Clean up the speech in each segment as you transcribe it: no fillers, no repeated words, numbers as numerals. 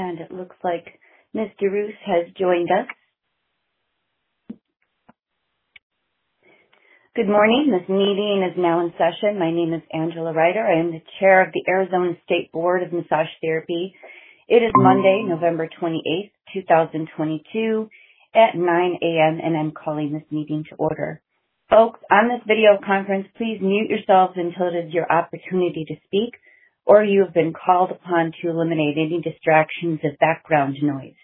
And it looks like Ms. DeRoos has joined us. Good morning. This meeting is now in session. My name is Angela Ryder. I am the chair of the Arizona State Board of Massage Therapy. It is Monday, November 28th, 2022 at 9 a.m. and I'm calling this meeting to order. Folks, on this video conference, please mute yourselves until it is your opportunity to speak, or you have been called upon to eliminate any distractions of background noise.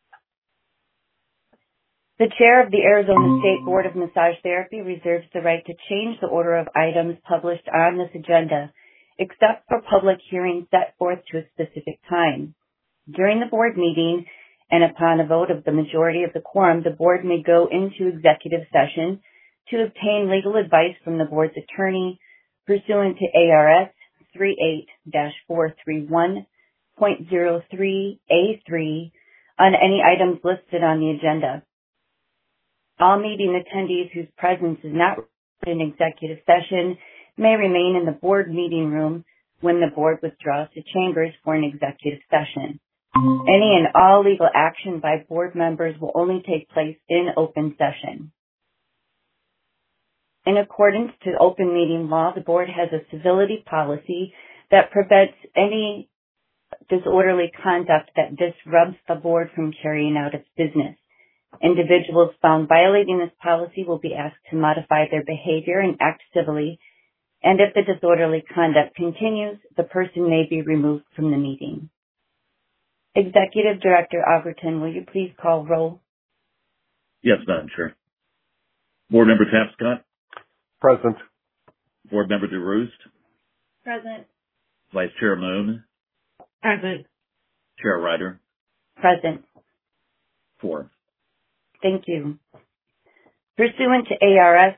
The chair of the Arizona State Board of Massage Therapy reserves the right to change the order of items published on this agenda, except for public hearings set forth to a specific time. During the board meeting, and upon a vote of the majority of the quorum, the board may go into executive session to obtain legal advice from the board's attorney pursuant to ARS 38-431.03A3 on any items listed on the agenda. All meeting attendees whose presence is not in executive session may remain in the board meeting room when the board withdraws to chambers for an executive session. Any and all legal action by board members will only take place in open session. In accordance to open meeting law, the board has a civility policy that prevents any disorderly conduct that disrupts the board from carrying out its business. Individuals found violating this policy will be asked to modify their behavior and act civilly, and if the disorderly conduct continues, the person may be removed from the meeting. Executive Director Overton, will you please call roll? Yes, Madam Chair. Board Member Tapscott? Present. Board Member DeRoost? Present. Vice Chair Moon? Present. Chair Ryder? Present. 4. Thank you. Pursuant to ARS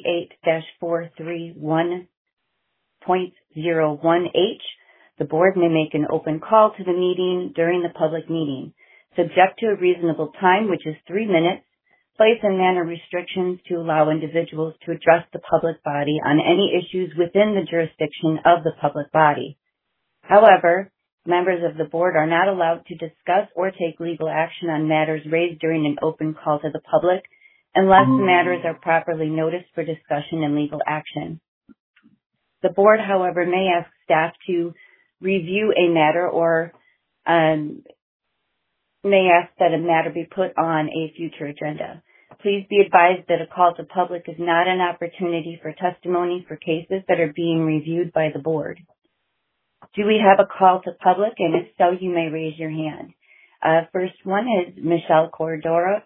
38-431.01H, the board may make an open call to the meeting during the public meeting, subject to a reasonable time, which is 3 minutes, place and manner restrictions to allow individuals to address the public body on any issues within the jurisdiction of the public body. However, members of the board are not allowed to discuss or take legal action on matters raised during an open call to the public unless the matters are properly noticed for discussion and legal action. The board, however, may ask staff to review a matter or may ask that a matter be put on a future agenda. Please be advised that a call to public is not an opportunity for testimony for cases that are being reviewed by the board. Do we have a call to public? And if so, you may raise your hand. First one is Michelle Cordero.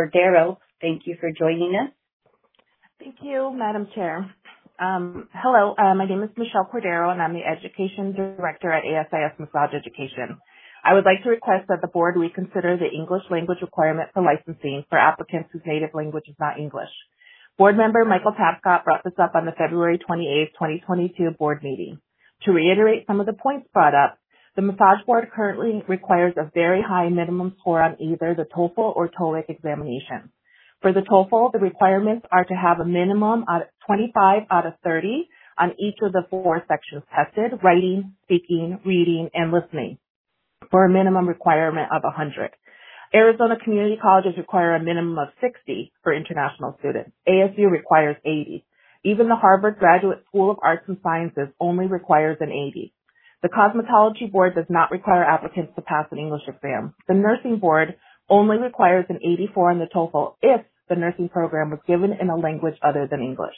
Thank you for joining us. Thank you, Madam Chair. Hello, my name is Michelle Cordero, and I'm the Education Director at ASIS Massage Education. I would like to request that the board reconsider the English language requirement for licensing for applicants whose native language is not English. Board member Michael Tapscott brought this up on the February 28, 2022 board meeting. To reiterate some of the points brought up, the Massage Board currently requires a very high minimum score on either the TOEFL or TOEIC examination. For the TOEFL, the requirements are to have a minimum of 25 out of 30 on each of the 4 sections tested: writing, speaking, reading, and listening, for a minimum requirement of 100. Arizona community colleges require a minimum of 60 for international students. ASU requires 80. Even the Harvard Graduate School of Arts and Sciences only requires an 80. The Cosmetology Board does not require applicants to pass an English exam. The Nursing Board only requires an 84 on the TOEFL if the nursing program was given in a language other than English.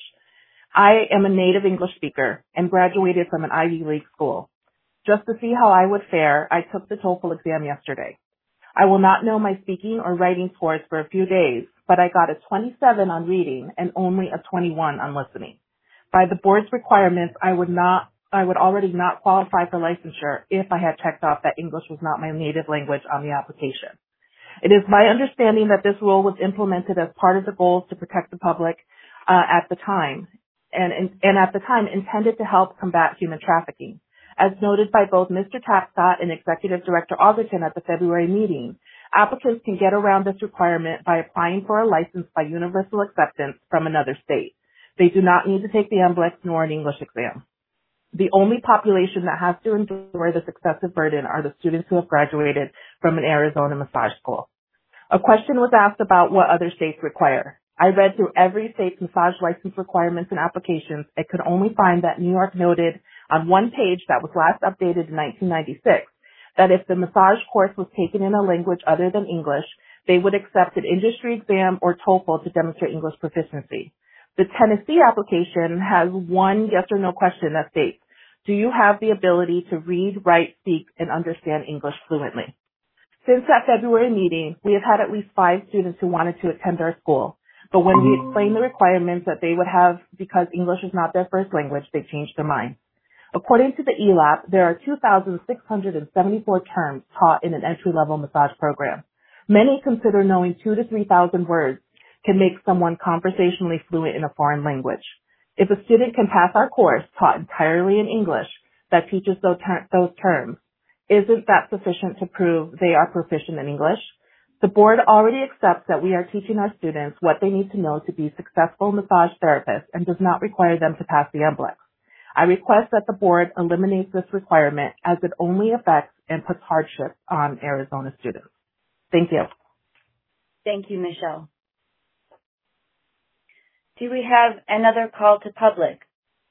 I am a native English speaker and graduated from an Ivy League school. Just to see how I would fare, I took the TOEFL exam yesterday. I will not know my speaking or writing scores for a few days, but I got a 27 on reading and only a 21 on listening. By the board's requirements, I would already not qualify for licensure if I had checked off that English was not my native language on the application. It is my understanding that this rule was implemented as part of the goals to protect the public at the time, and at the time intended to help combat human trafficking. As noted by both Mr. Tapscott and Executive Director Overton at the February meeting, applicants can get around this requirement by applying for a license by universal acceptance from another state. They do not need to take the NCLEX nor an English exam. The only population that has to endure this excessive burden are the students who have graduated from an Arizona massage school. A question was asked about what other states require. I read through every state's massage license requirements and applications and could only find that New York noted on one page that was last updated in 1996 that if the massage course was taken in a language other than English, they would accept an industry exam or TOEFL to demonstrate English proficiency. The Tennessee application has one yes or no question that states, do you have the ability to read, write, speak, and understand English fluently? Since that February meeting, we have had at least 5 students who wanted to attend our school. But when we explained the requirements that they would have because English is not their first language, they changed their mind. According to the ELAP, there are 2,674 terms taught in an entry-level massage program. Many consider knowing 2,000 to 3,000 words can make someone conversationally fluent in a foreign language. If a student can pass our course taught entirely in English that teaches those terms, isn't that sufficient to prove they are proficient in English? The board already accepts that we are teaching our students what they need to know to be successful massage therapists and does not require them to pass the NCLEX. I request that the board eliminates this requirement as it only affects and puts hardship on Arizona students. Thank you. Thank you, Michelle. Do we have another call to public?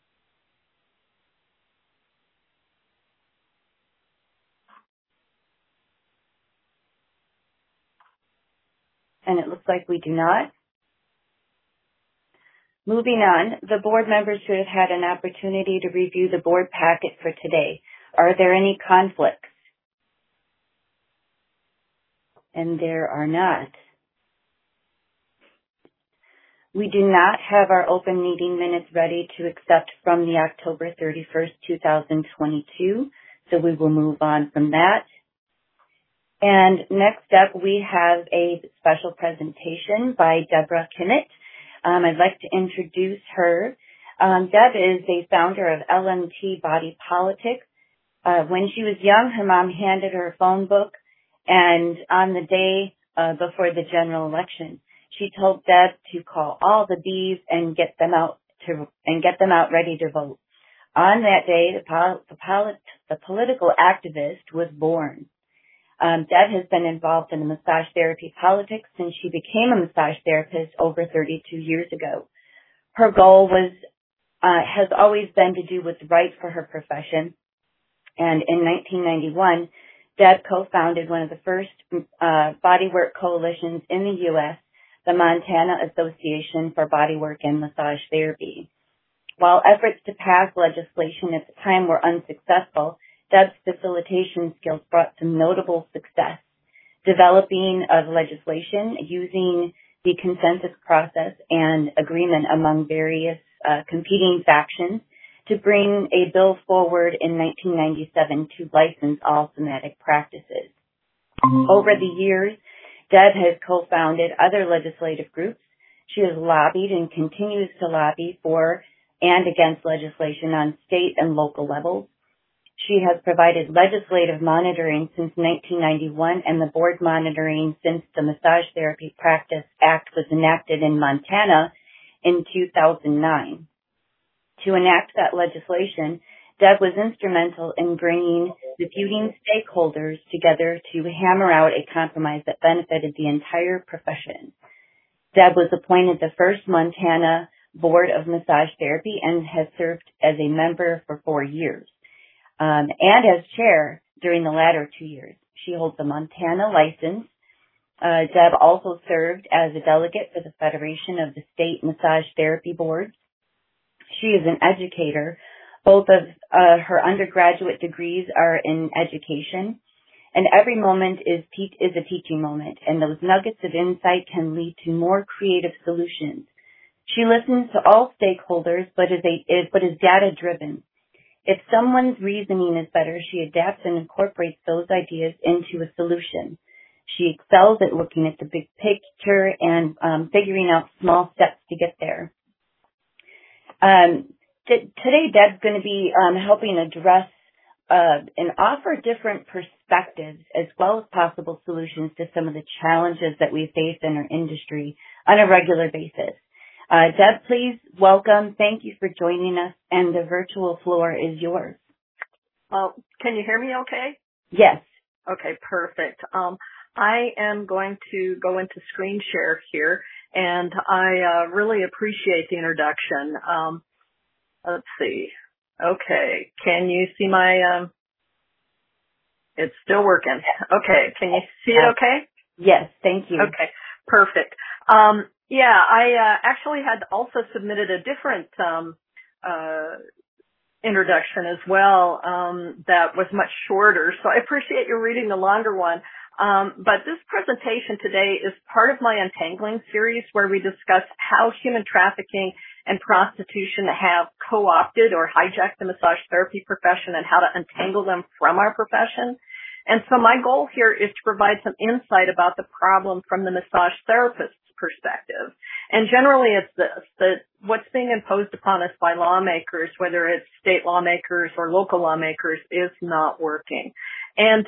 And it looks like we do not. Moving on, the board members should have had an opportunity to review the board packet for today. Are there any conflicts? And there are not. We do not have our open meeting minutes ready to accept from the October 31st, 2022, so we will move on from that. And next up, we have a special presentation by Deborah Kimmett. I'd like to introduce her. Deb is a founder of LMT Body Politics. When she was young, her mom handed her a phone book, and on the day before the general election, she told Deb to call all the Bs and get them out ready to vote. On that day, the political activist was born. Deb has been involved in the massage therapy politics since she became a massage therapist over 32 years ago. Her goal has always been to do what's right for her profession. And in 1991, Deb co-founded one of the first bodywork coalitions in the U.S., the Montana Association for Bodywork and Massage Therapy. While efforts to pass legislation at the time were unsuccessful, Deb's facilitation skills brought some notable success, developing of legislation using the consensus process and agreement among various competing factions to bring a bill forward in 1997 to license all somatic practices. Over the years, Deb has co-founded other legislative groups. She has lobbied and continues to lobby for and against legislation on state and local levels. She has provided legislative monitoring since 1991 and the board monitoring since the Massage Therapy Practice Act was enacted in Montana in 2009. To enact that legislation, Deb was instrumental in bringing the feuding stakeholders together to hammer out a compromise that benefited the entire profession. Deb was appointed the first Montana Board of Massage Therapy and has served as a member for 4 years. And as chair during the latter 2 years. She holds a Montana license. Deb also served as a delegate for the Federation of the State Massage Therapy Boards. She is an educator. Both of her undergraduate degrees are in education, and every moment is a teaching moment, and those nuggets of insight can lead to more creative solutions. She listens to all stakeholders, but is data-driven. If someone's reasoning is better, she adapts and incorporates those ideas into a solution. She excels at looking at the big picture and figuring out small steps to get there. Today, Deb's going to be helping address and offer different perspectives as well as possible solutions to some of the challenges that we face in our industry on a regular basis. Deb, please welcome. Thank you for joining us, and the virtual floor is yours. Well, can you hear me okay? Yes. Okay, perfect. I am going to go into screen share here, and I really appreciate the introduction. Let's see. Okay, can you see my, it's still working. Okay, can you see it okay? Yes, thank you. Okay, perfect. Yeah, I actually had also submitted a different introduction as well that was much shorter, so I appreciate you reading the longer one. But this presentation today is part of my Untangling series, where we discuss how human trafficking and prostitution have co-opted or hijacked the massage therapy profession and how to untangle them from our profession. And so my goal here is to provide some insight about the problem from the massage therapist's perspective. And generally it's this, that what's being imposed upon us by lawmakers, whether it's state lawmakers or local lawmakers, is not working. And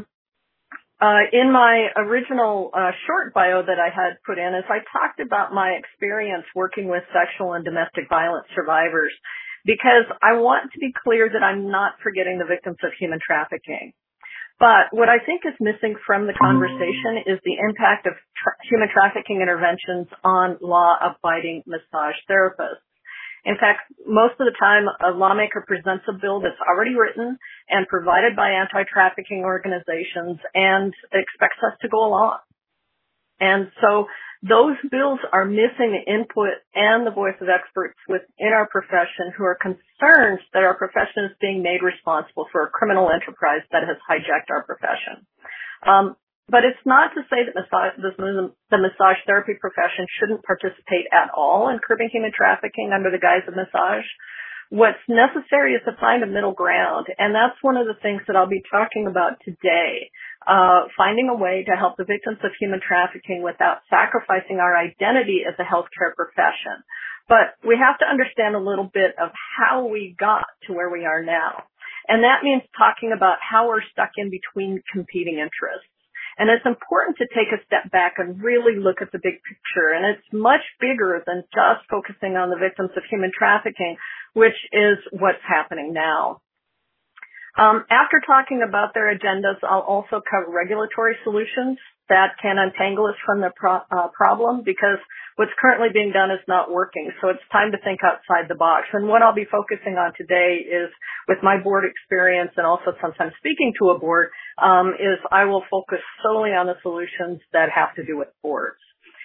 in my original short bio that I had put in, as I talked about my experience working with sexual and domestic violence survivors, because I want to be clear that I'm not forgetting the victims of human trafficking. But what I think is missing from the conversation is the impact of human trafficking interventions on law-abiding massage therapists. In fact, most of the time, a lawmaker presents a bill that's already written and provided by anti-trafficking organizations and expects us to go along. And so those bills are missing the input and the voice of experts within our profession who are concerned that our profession is being made responsible for a criminal enterprise that has hijacked our profession. But it's not to say that the massage therapy profession shouldn't participate at all in curbing human trafficking under the guise of massage. What's necessary is to find a middle ground, and that's one of the things that I'll be talking about today, finding a way to help the victims of human trafficking without sacrificing our identity as a healthcare profession. But we have to understand a little bit of how we got to where we are now. And that means talking about how we're stuck in between competing interests. And it's important to take a step back and really look at the big picture. And it's much bigger than just focusing on the victims of human trafficking, which is what's happening now. After talking about their agendas, I'll also cover regulatory solutions that can untangle us from the problem, because what's currently being done is not working. So it's time to think outside the box. And what I'll be focusing on today is, with my board experience and also sometimes speaking to a board, is I will focus solely on the solutions that have to do with boards.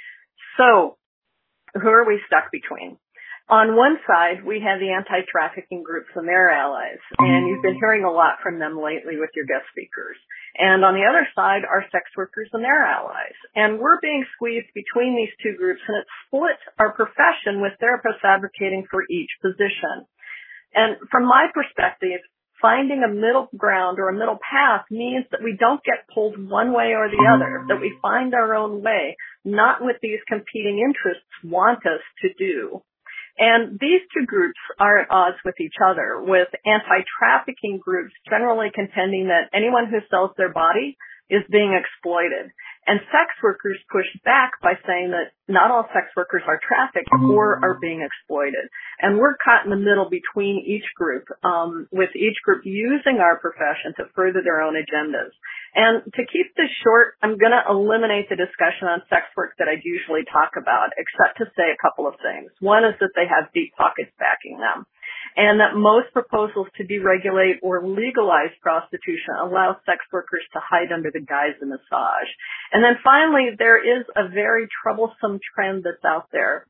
So who are we stuck between? On one side, we have the anti-trafficking groups and their allies, and you've been hearing a lot from them lately with your guest speakers. And on the other side are sex workers and their allies. And we're being squeezed between these two groups, and it splits our profession with therapists advocating for each position. And from my perspective, finding a middle ground or a middle path means that we don't get pulled one way or the other, that we find our own way, not what these competing interests want us to do. And these two groups are at odds with each other, with anti-trafficking groups generally contending that anyone who sells their body is being exploited. And sex workers push back by saying that not all sex workers are trafficked or are being exploited. And we're caught in the middle between each group, with each group using our profession to further their own agendas. And to keep this short, I'm going to eliminate the discussion on sex work that I'd usually talk about, except to say a couple of things. One is that they have deep pockets backing them, and that most proposals to deregulate or legalize prostitution allow sex workers to hide under the guise of massage. And then finally, there is a very troublesome trend that's out there.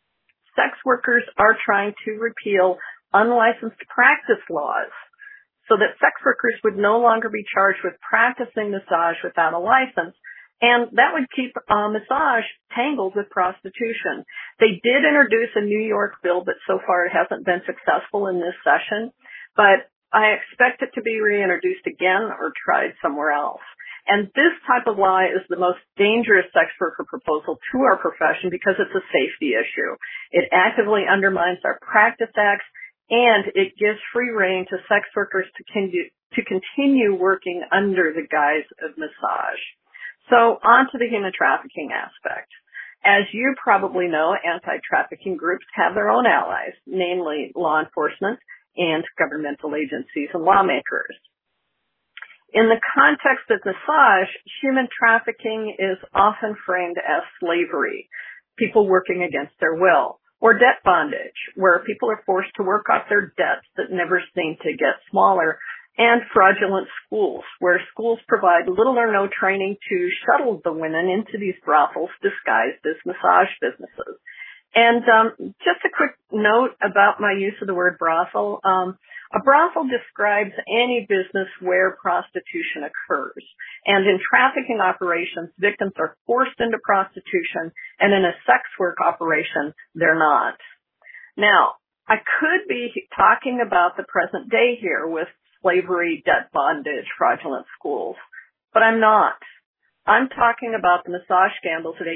Sex workers are trying to repeal unlicensed practice laws so that sex workers would no longer be charged with practicing massage without a license. And that would keep massage tangled with prostitution. They did introduce a New York bill, but so far it hasn't been successful in this session. But I expect it to be reintroduced again or tried somewhere else. And this type of law is the most dangerous sex worker proposal to our profession because it's a safety issue. It actively undermines our practice acts, and it gives free rein to sex workers to continue working under the guise of massage. So on to the human trafficking aspect. As you probably know, anti-trafficking groups have their own allies, namely law enforcement and governmental agencies and lawmakers. In the context of massage, human trafficking is often framed as slavery, people working against their will, or debt bondage, where people are forced to work off their debts that never seem to get smaller, and fraudulent schools, where schools provide little or no training to shuttle the women into these brothels disguised as massage businesses. And just a quick note about my use of the word brothel. A brothel describes any business where prostitution occurs. And in trafficking operations, victims are forced into prostitution, and in a sex work operation, they're not. Now, I could be talking about the present day here with slavery, debt bondage, fraudulent schools, but I'm not. I'm talking about the massage scandals of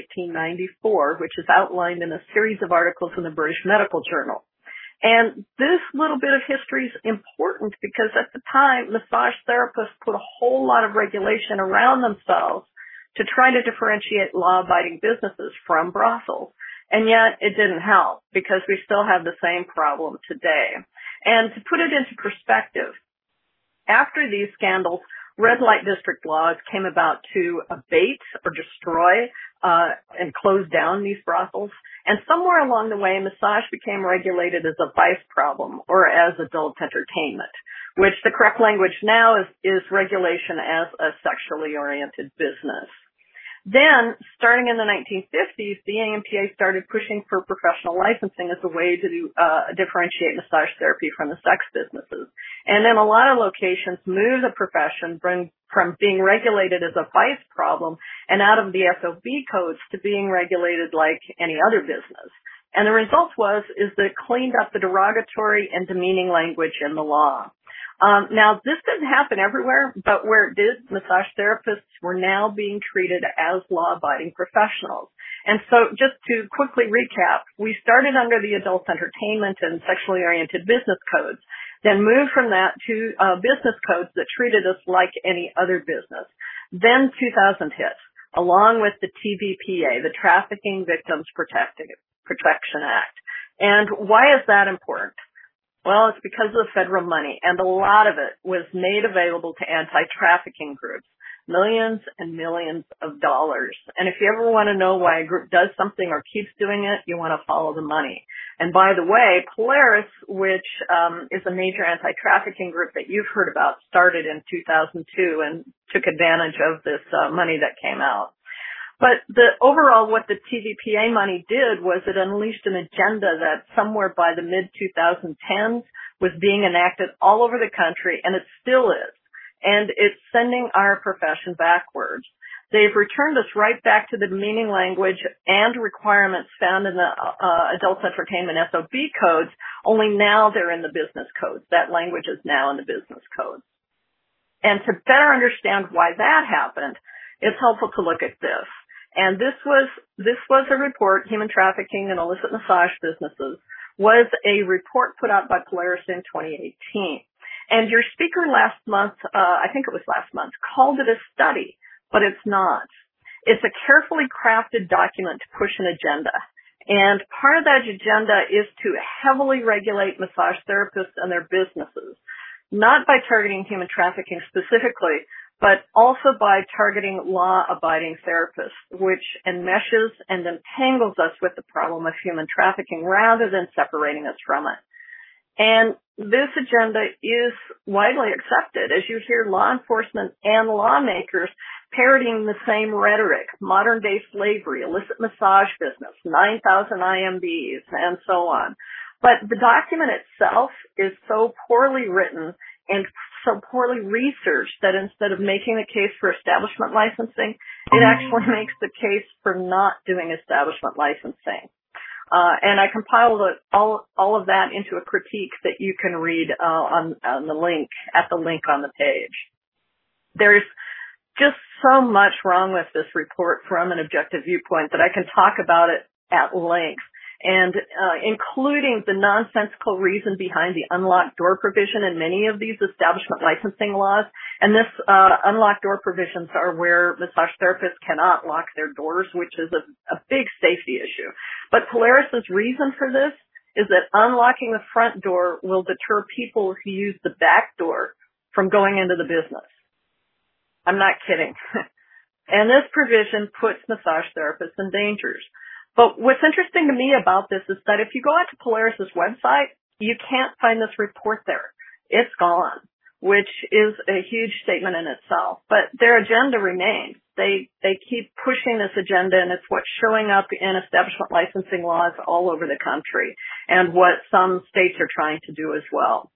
1894, which is outlined in a series of articles in the British Medical Journal. And this little bit of history is important because at the time, massage therapists put a whole lot of regulation around themselves to try to differentiate law-abiding businesses from brothels. And yet it didn't help because we still have the same problem today. And to put it into perspective, after these scandals, red light district laws came about to abate or destroy and close down these brothels. And somewhere along the way, massage became regulated as a vice problem or as adult entertainment, which the correct language now is regulation as a sexually oriented business. Then, starting in the 1950s, the AMPA started pushing for professional licensing as a way to differentiate massage therapy from the sex businesses. And then a lot of locations moved the profession from being regulated as a vice problem and out of the SOB codes to being regulated like any other business. And the result is that it cleaned up the derogatory and demeaning language in the law. Now, this didn't happen everywhere, but where it did, massage therapists were now being treated as law-abiding professionals. And so just to quickly recap, we started under the adult entertainment and sexually oriented business codes, then moved from that to business codes that treated us like any other business. Then 2000 hit, along with the TVPA, the Trafficking Victims Protection Act. And why is that important? Well, it's because of the federal money, and a lot of it was made available to anti-trafficking groups, millions and millions of dollars. And if you ever want to know why a group does something or keeps doing it, you want to follow the money. And by the way, Polaris, which is a major anti-trafficking group that you've heard about, started in 2002 and took advantage of this money that came out. But what the TVPA money did was it unleashed an agenda that somewhere by the mid-2010s was being enacted all over the country, and it still is. And it's sending our profession backwards. They've returned us right back to the demeaning language and requirements found in the adult entertainment SOB codes, only now they're in the business codes. That language is now in the business codes. And to better understand why that happened, it's helpful to look at this. And this was a report, Human Trafficking and Illicit Massage Businesses, was a report put out by Polaris in 2018. And your speaker last month, I think it was last month, called it a study, but it's not. It's a carefully crafted document to push an agenda. And part of that agenda is to heavily regulate massage therapists and their businesses, not by targeting human trafficking specifically, but also by targeting law-abiding therapists, which enmeshes and entangles us with the problem of human trafficking rather than separating us from it. And this agenda is widely accepted as you hear law enforcement and lawmakers parodying the same rhetoric, modern-day slavery, illicit massage business, 9,000 IMBs, and so on. But the document itself is so poorly written and so poorly researched that instead of making the case for establishment licensing, it actually makes the case for not doing establishment licensing. And I compiled all of that into a critique that you can read on the link, at the link on the page. There's just so much wrong with this report from an objective viewpoint that I can talk about it at length. And including the nonsensical reason behind the unlocked door provision in many of these establishment licensing laws. And this unlocked door provisions are where massage therapists cannot lock their doors, which is a big safety issue. But Polaris's reason for this is that unlocking the front door will deter people who use the back door from going into the business. I'm not kidding. And this provision puts massage therapists in danger. But what's interesting to me about this is that if you go out to Polaris's website, you can't find this report there. It's gone, which is a huge statement in itself. But their agenda remains. They keep pushing this agenda, and it's what's showing up in establishment licensing laws all over the country and what some states are trying to do as well.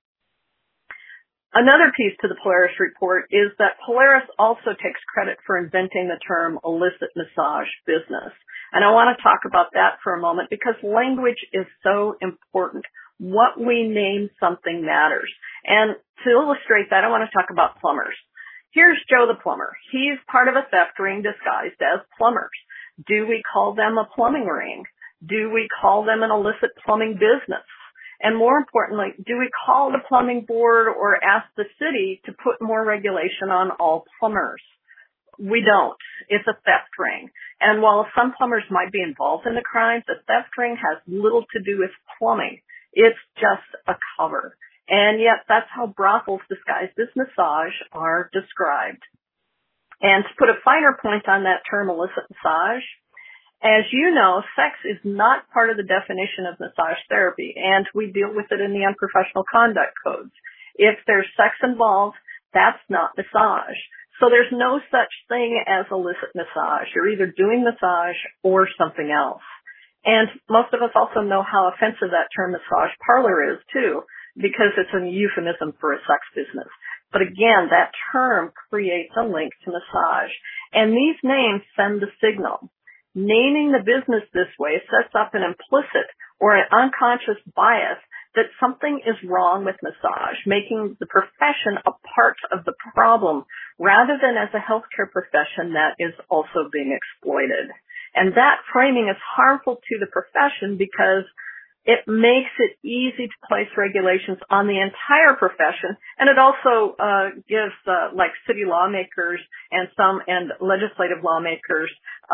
Another piece to the Polaris report is that Polaris also takes credit for inventing the term illicit massage business. And I want to talk about that for a moment because language is so important. What we name something matters. And to illustrate that, I want to talk about plumbers. Here's Joe the plumber. He's part of a theft ring disguised as plumbers. Do we call them a plumbing ring? Do we call them an illicit plumbing business? And more importantly, do we call the plumbing board or ask the city to put more regulation on all plumbers? We don't. It's a theft ring. And while some plumbers might be involved in the crimes, a theft ring has little to do with plumbing. It's just a cover. And yet that's how brothels disguised as massage are described. And to put a finer point on that term illicit massage, as you know, sex is not part of the definition of massage therapy, and we deal with it in the unprofessional conduct codes. If there's sex involved, that's not massage. So there's no such thing as illicit massage. You're either doing massage or something else. And most of us also know how offensive that term massage parlor is, too, because it's a euphemism for a sex business. But again, that term creates a link to massage. And these names send the signal. Naming the business this way sets up an implicit or an unconscious bias that something is wrong with massage, making the profession a part of the problem rather than as a healthcare profession that is also being exploited. And that framing is harmful to the profession because it makes it easy to place regulations on the entire profession, and it also gives like city lawmakers and legislative lawmakers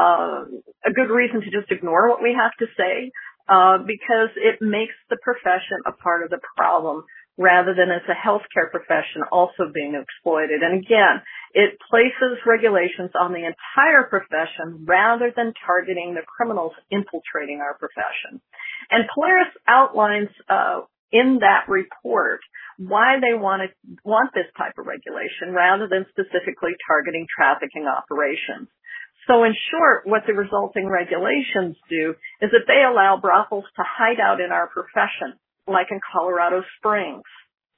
a good reason to just ignore what we have to say because it makes the profession a part of the problem rather than as a healthcare profession also being exploited. And again, it places regulations on the entire profession rather than targeting the criminals infiltrating our profession. And Polaris outlines in that report why they want this type of regulation rather than specifically targeting trafficking operations. So in short, what the resulting regulations do is that they allow brothels to hide out in our profession, like in Colorado Springs.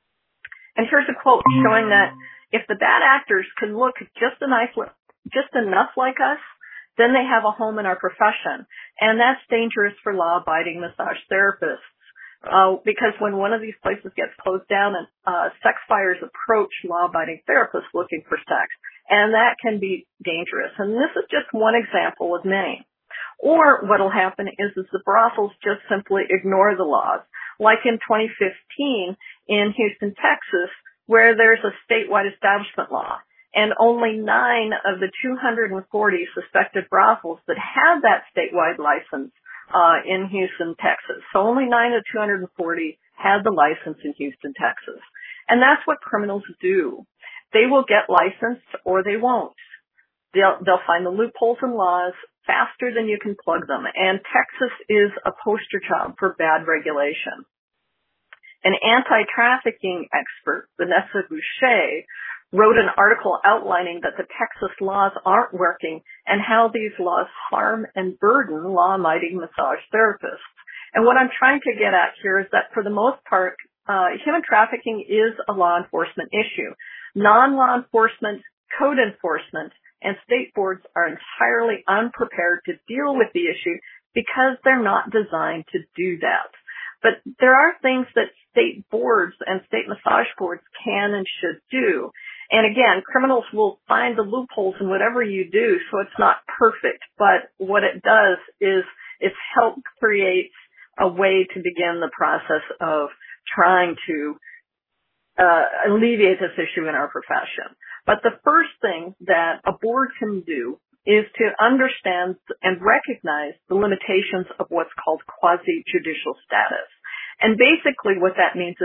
And here's a quote showing that if the bad actors can look just enough like us, then they have a home in our profession. And that's dangerous for law-abiding massage therapists. Because when one of these places gets closed down and sex buyers approach law-abiding therapists looking for sex, and that can be dangerous. And this is just one example of many. Or what will happen is the brothels just simply ignore the laws. Like in 2015 in Houston, Texas, where there's a statewide establishment law. And only 9 of the 240 suspected brothels that have that statewide license in Houston, Texas. So only 9 of 240 had the license in Houston, Texas. And that's what criminals do. They will get licensed or they won't. They'll find the loopholes in laws faster than you can plug them. And Texas is a poster child for bad regulation. An anti-trafficking expert, Vanessa Boucher, wrote an article outlining that the Texas laws aren't working and how these laws harm and burden law-abiding massage therapists. And what I'm trying to get at here is that for the most part, human trafficking is a law enforcement issue. Non-law enforcement, code enforcement, and state boards are entirely unprepared to deal with the issue because they're not designed to do that. But there are things that state boards and state massage boards can and should do. And again, criminals will find the loopholes in whatever you do, so it's not perfect. But what it does is it's help create a way to begin the process of trying to alleviate this issue in our profession. But the first thing that a board can do is to understand and recognize the limitations of what's called quasi-judicial status. And basically what that means is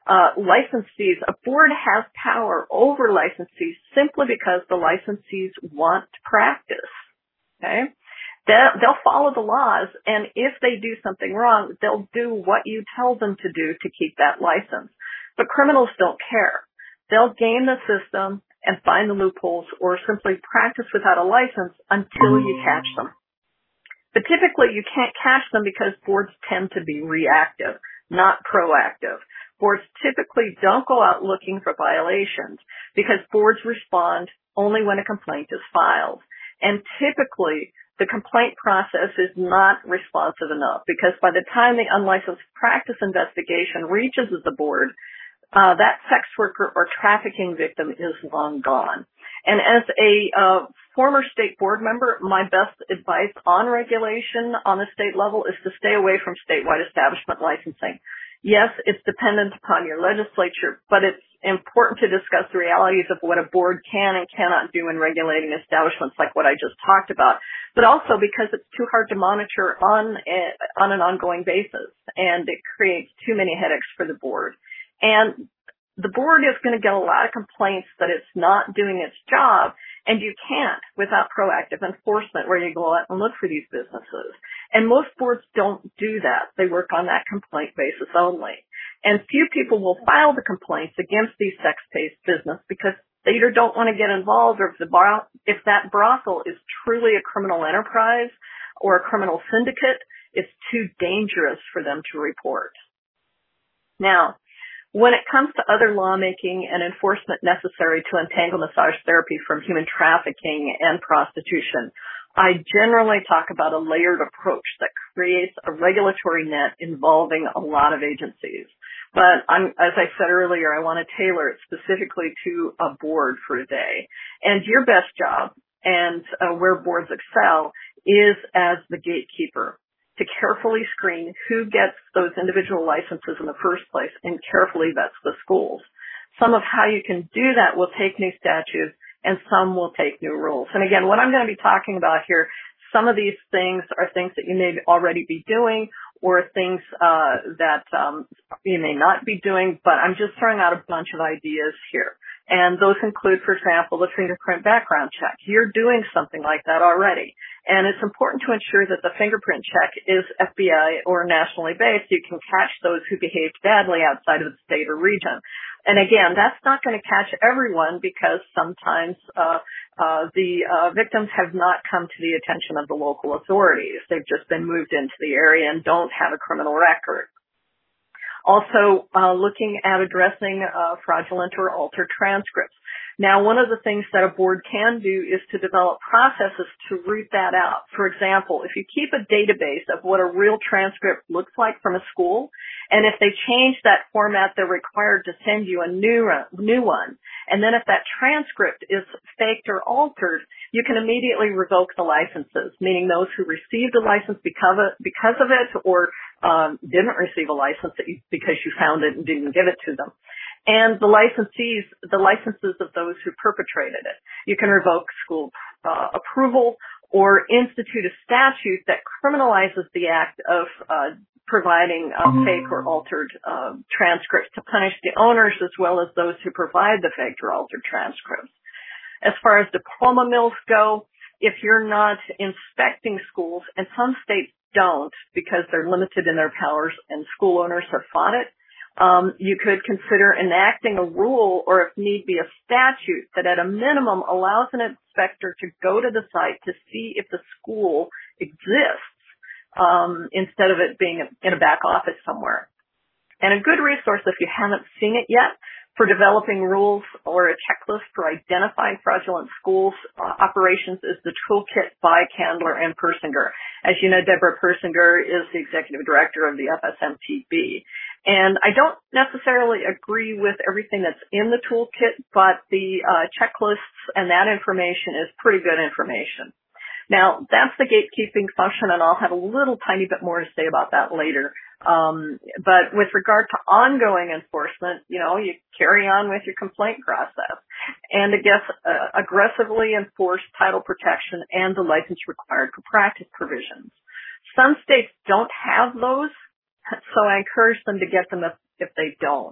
licensees, a board has power over licensees simply because the licensees want to practice. Okay? They'll follow the laws, and if they do something wrong, they'll do what you tell them to do to keep that license. But criminals don't care. They'll game the system and find the loopholes or simply practice without a license until you catch them. But typically you can't catch them because boards tend to be reactive, not proactive. Boards typically don't go out looking for violations because boards respond only when a complaint is filed. And typically the complaint process is not responsive enough because by the time the unlicensed practice investigation reaches the board, that sex worker or trafficking victim is long gone. And as a former state board member, my best advice on regulation on the state level is to stay away from statewide establishment licensing. Yes, it's dependent upon your legislature, but it's important to discuss the realities of what a board can and cannot do in regulating establishments like what I just talked about, but also because it's too hard to monitor on an ongoing basis, and it creates too many headaches for the board. And the board is going to get a lot of complaints that it's not doing its job, and you can't without proactive enforcement where you go out and look for these businesses. And most boards don't do that. They work on that complaint basis only. And few people will file the complaints against these sex-based business because they either don't want to get involved or if that brothel is truly a criminal enterprise or a criminal syndicate, it's too dangerous for them to report. Now, when it comes to other lawmaking and enforcement necessary to untangle massage therapy from human trafficking and prostitution, I generally talk about a layered approach that creates a regulatory net involving a lot of agencies. But as I said earlier, I want to tailor it specifically to a board for today. And your best job, and where boards excel, is as the gatekeeper, to carefully screen who gets those individual licenses in the first place and carefully vets the schools. Some of how you can do that will take new statutes and some will take new rules. And again, what I'm going to be talking about here, some of these things are things that you may already be doing or things that you may not be doing, but I'm just throwing out a bunch of ideas here. And those include, for example, the fingerprint background check. You're doing something like that already. And it's important to ensure that the fingerprint check is FBI or nationally based. You can catch those who behaved badly outside of the state or region. And again, that's not going to catch everyone because sometimes the victims have not come to the attention of the local authorities. They've just been moved into the area and don't have a criminal record. Also, looking at addressing fraudulent or altered transcripts. Now, one of the things that a board can do is to develop processes to root that out. For example, if you keep a database of what a real transcript looks like from a school, and if they change that format, they're required to send you a new one. And then if that transcript is faked or altered, you can immediately revoke the licenses, meaning those who received a license because of it or didn't receive a license because you found it and didn't give it to them. And the licenses of those who perpetrated it. You can revoke school approval or institute a statute that criminalizes the act of providing fake or altered transcripts to punish the owners as well as those who provide the fake or altered transcripts. As far as diploma mills go, if you're not inspecting schools, and some states don't because they're limited in their powers and school owners have fought it, you could consider enacting a rule or, if need be, a statute that at a minimum allows an inspector to go to the site to see if the school exists instead of it being in a back office somewhere. And a good resource, if you haven't seen it yet, for developing rules or a checklist for identifying fraudulent schools operations is the Toolkit by Candler and Persinger. As you know, Deborah Persinger is the executive director of the FSMTB. And I don't necessarily agree with everything that's in the toolkit, but the checklists and that information is pretty good information. Now, that's the gatekeeping function, and I'll have a little tiny bit more to say about that later. But with regard to ongoing enforcement, you carry on with your complaint process and aggressively enforce title protection and the license required for practice provisions. Some states don't have those, so I encourage them to get them if they don't.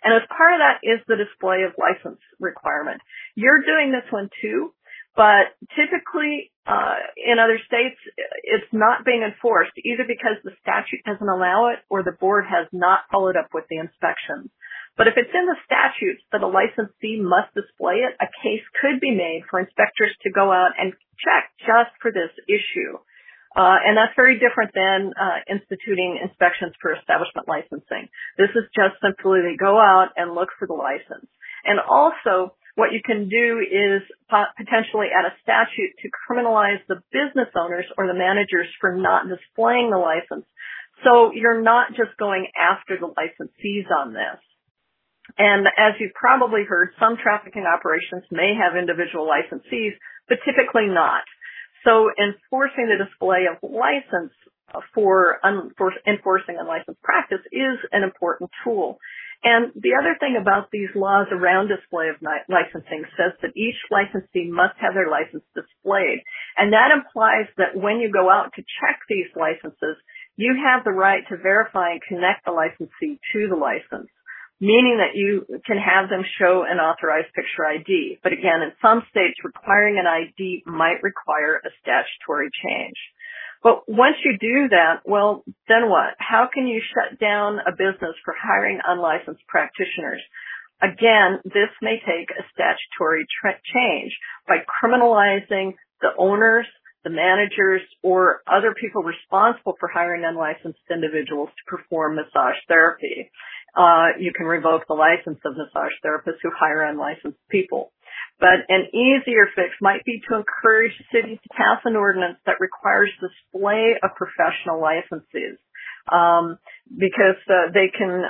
And as part of that is the display of license requirement. You're doing this one too, but typically in other states, it's not being enforced either because the statute doesn't allow it or the board has not followed up with the inspections. But if it's in the statutes that a licensee must display it, a case could be made for inspectors to go out and check just for this issue. And that's very different than instituting inspections for establishment licensing. This is just simply they go out and look for the license. And also, what you can do is potentially add a statute to criminalize the business owners or the managers for not displaying the license. So you're not just going after the licensees on this. And as you've probably heard, some trafficking operations may have individual licensees, but typically not. So enforcing the display of license for enforcing unlicensed practice is an important tool. And the other thing about these laws around display of licensing says that each licensee must have their license displayed. And that implies that when you go out to check these licenses, you have the right to verify and connect the licensee to the license, meaning that you can have them show an authorized picture ID. But again, in some states, requiring an ID might require a statutory change. But once you do that, well, then what? How can you shut down a business for hiring unlicensed practitioners? Again, this may take a statutory change by criminalizing the owners, the managers, or other people responsible for hiring unlicensed individuals to perform massage therapy. You can revoke the license of massage therapists who hire unlicensed people. But an easier fix might be to encourage cities to pass an ordinance that requires display of professional licenses, because they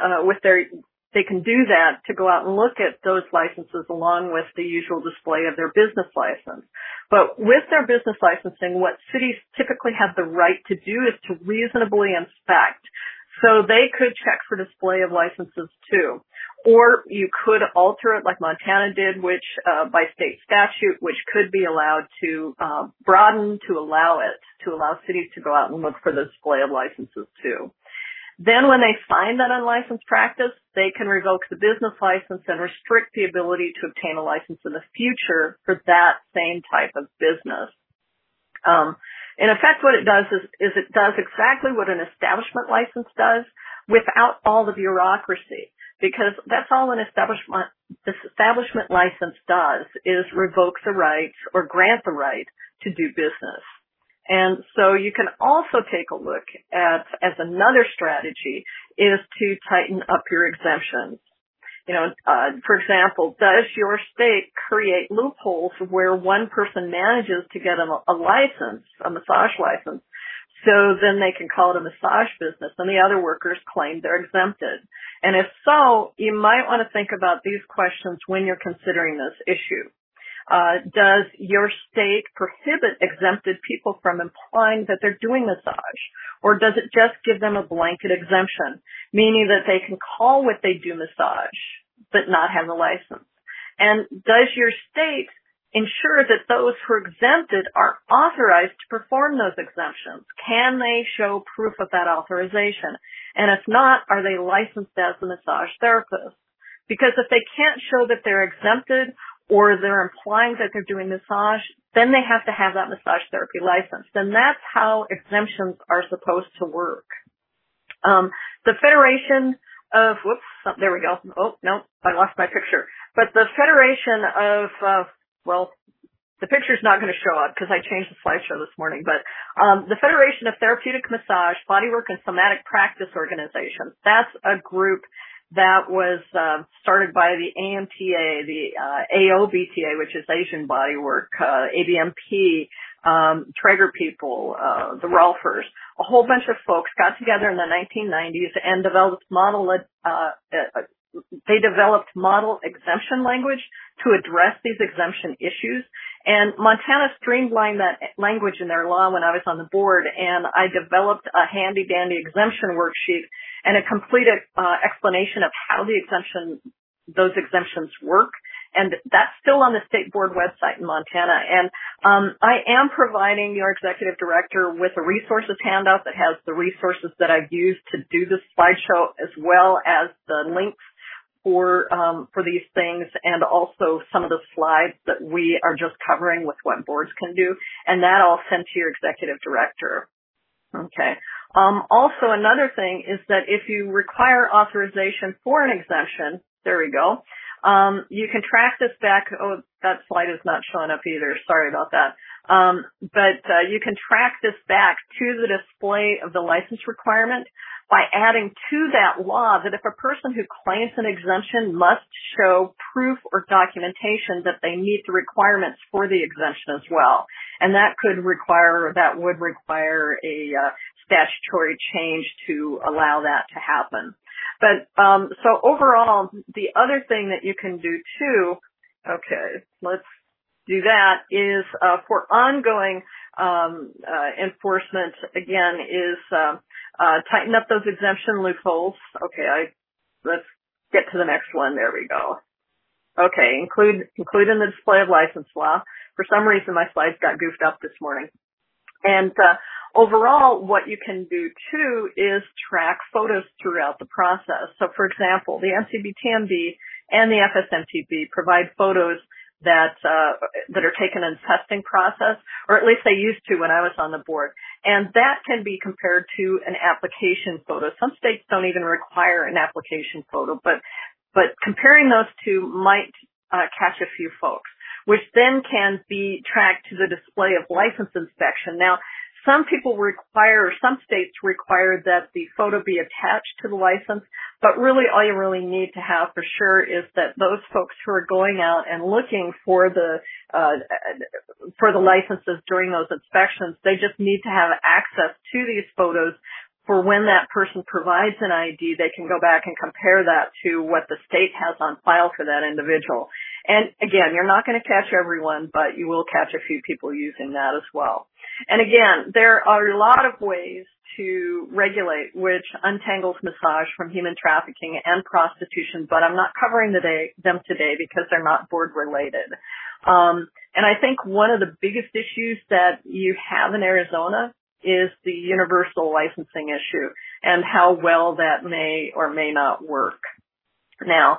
can do that to go out and look at those licenses along with the usual display of their business license. But with their business licensing, what cities typically have the right to do is to reasonably inspect. So they could check for display of licenses too. Or you could alter it like Montana did, which by state statute, which could be allowed to broaden to allow cities to go out and look for the display of licenses too. Then when they find that unlicensed practice, they can revoke the business license and restrict the ability to obtain a license in the future for that same type of business. In effect, what it does is it does exactly what an establishment license does without all the bureaucracy, because that's all this establishment license does is revoke the right or grant the right to do business. And so you can also take a look at, as another strategy, is to tighten up your exemptions. For example, does your state create loopholes where one person manages to get a license, a massage license, so then they can call it a massage business and the other workers claim they're exempted? And if so, you might want to think about these questions when you're considering this issue. Does your state prohibit exempted people from implying that they're doing massage? Or does it just give them a blanket exemption, meaning that they can call what they do massage, but not have a license? And does your state ensure that those who are exempted are authorized to perform those exemptions? Can they show proof of that authorization? And if not, are they licensed as a massage therapist? Because if they can't show that they're exempted or they're implying that they're doing massage, then they have to have that massage therapy license. And that's how exemptions are supposed to work. The Federation of, there we go. Oh, no, I lost my picture. But the Federation of, the picture's not going to show up because I changed the slideshow this morning, but the Federation of Therapeutic Massage, Bodywork, and Somatic Practice Organizations, that's a group that was started by the AMTA, the AOBTA, which is Asian Bodywork, ABMP, Traeger people, the Rolfers. A whole bunch of folks got together in the 1990s and developed model exemption language to address these exemption issues. And Montana streamlined that language in their law when I was on the board, and I developed a handy-dandy exemption worksheet and a complete explanation of how those exemptions work. And that's still on the state board website in Montana. And I am providing your executive director with a resources handout that has the resources that I've used to do this slideshow, as well as the links for these things, and also some of the slides that we are just covering with what boards can do, and that I'll send to your executive director. Okay. Also, another thing is that if you require authorization for an exemption, there we go, you can track this back. Oh, that slide is not showing up either. Sorry about that. But you can track this back to the display of the license requirement by adding to that law that if a person who claims an exemption must show proof or documentation that they meet the requirements for the exemption as well. And that would require a statutory change to allow that to happen. But so overall, the other thing that you can do too, okay, let's do that, is for ongoing enforcement, again, is tighten up those exemption loopholes. Okay, let's get to the next one. There we go. Okay, include in the display of license law. For some reason, my slides got goofed up this morning. And overall, what you can do too is track photos throughout the process. So, for example, the NCBTMB and the FSMTB provide photos that are taken in testing process, or at least they used to when I was on the board. And that can be compared to an application photo. Some states don't even require an application photo, but comparing those two might catch a few folks, which then can be tracked to the display of license inspection. Now, some states require that the photo be attached to the license, but really all you really need to have for sure is that those folks who are going out and looking for the licenses during those inspections, they just need to have access to these photos for when that person provides an ID, they can go back and compare that to what the state has on file for that individual. And again, you're not going to catch everyone, but you will catch a few people using that as well. And again, there are a lot of ways to regulate which untangles massage from human trafficking and prostitution, but I'm not covering them today because they're not board related. And I think one of the biggest issues that you have in Arizona is the universal licensing issue and how well that may or may not work. Now,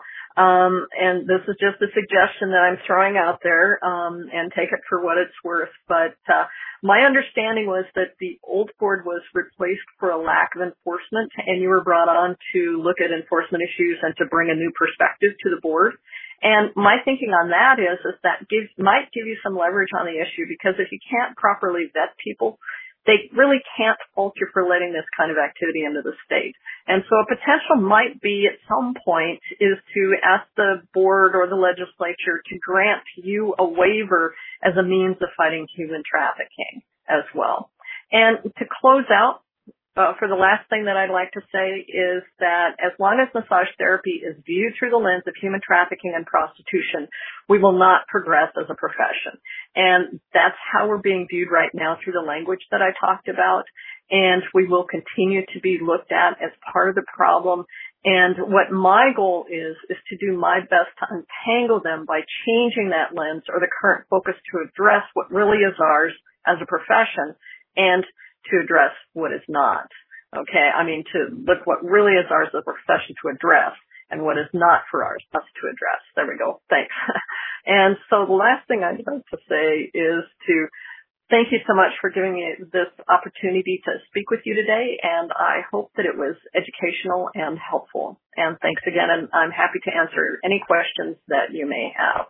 and this is just a suggestion that I'm throwing out there, and take it for what it's worth. But my understanding was that the old board was replaced for a lack of enforcement, and you were brought on to look at enforcement issues and to bring a new perspective to the board. And my thinking on that is that might give you some leverage on the issue, because if you can't properly vet people, they really can't fault you for letting this kind of activity into the state. And so a potential might be at some point is to ask the board or the legislature to grant you a waiver as a means of fighting human trafficking as well. And to close out, for the last thing that I'd like to say is that as long as massage therapy is viewed through the lens of human trafficking and prostitution, we will not progress as a profession. And that's how we're being viewed right now through the language that I talked about. And we will continue to be looked at as part of the problem. And what my goal is to do my best to untangle them by changing that lens or the current focus to address what really is ours as a profession and to address what is not. Okay, I mean to look what really is ours as a profession to address and what is not for us to address. There we go. Thanks. And so the last thing I'd like to say is to thank you so much for giving me this opportunity to speak with you today, and I hope that it was educational and helpful. And thanks again, and I'm happy to answer any questions that you may have.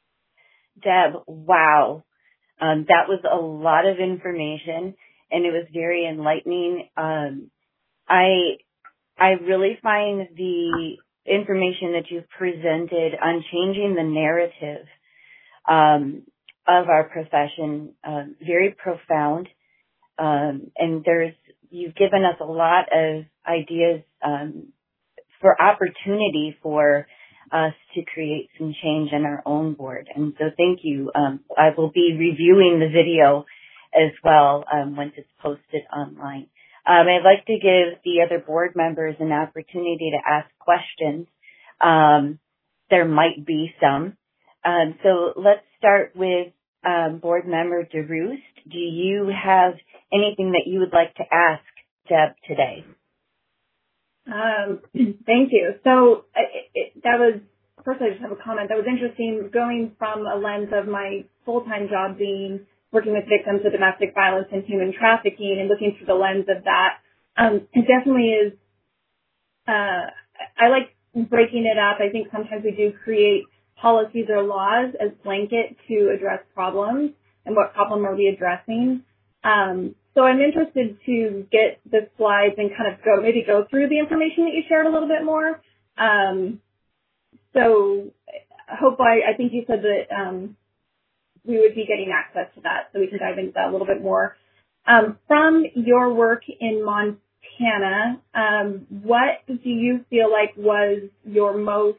Deb, wow. That was a lot of information, and it was very enlightening. I really find the information that you've presented on changing the narrative of our profession very profound. And you've given us a lot of ideas for opportunity for us to create some change in our own board. And so thank you. I will be reviewing the video as well once it's posted online. I'd like to give the other board members an opportunity to ask questions. There might be some. So let's start with board member DeRoost. Do you have anything that you would like to ask Deb today? Thank you. So that was, first I just have a comment. That was interesting going from a lens of my full-time job being working with victims of domestic violence and human trafficking and looking through the lens of that. It definitely is, I like breaking it up. I think sometimes we do create policies or laws as blanket to address problems and what problem are we addressing. So I'm interested to get the slides and kind of go through the information that you shared a little bit more. So hopefully, I think you said that we would be getting access to that, so we can dive into that a little bit more. From your work in Montana, what do you feel like was your most,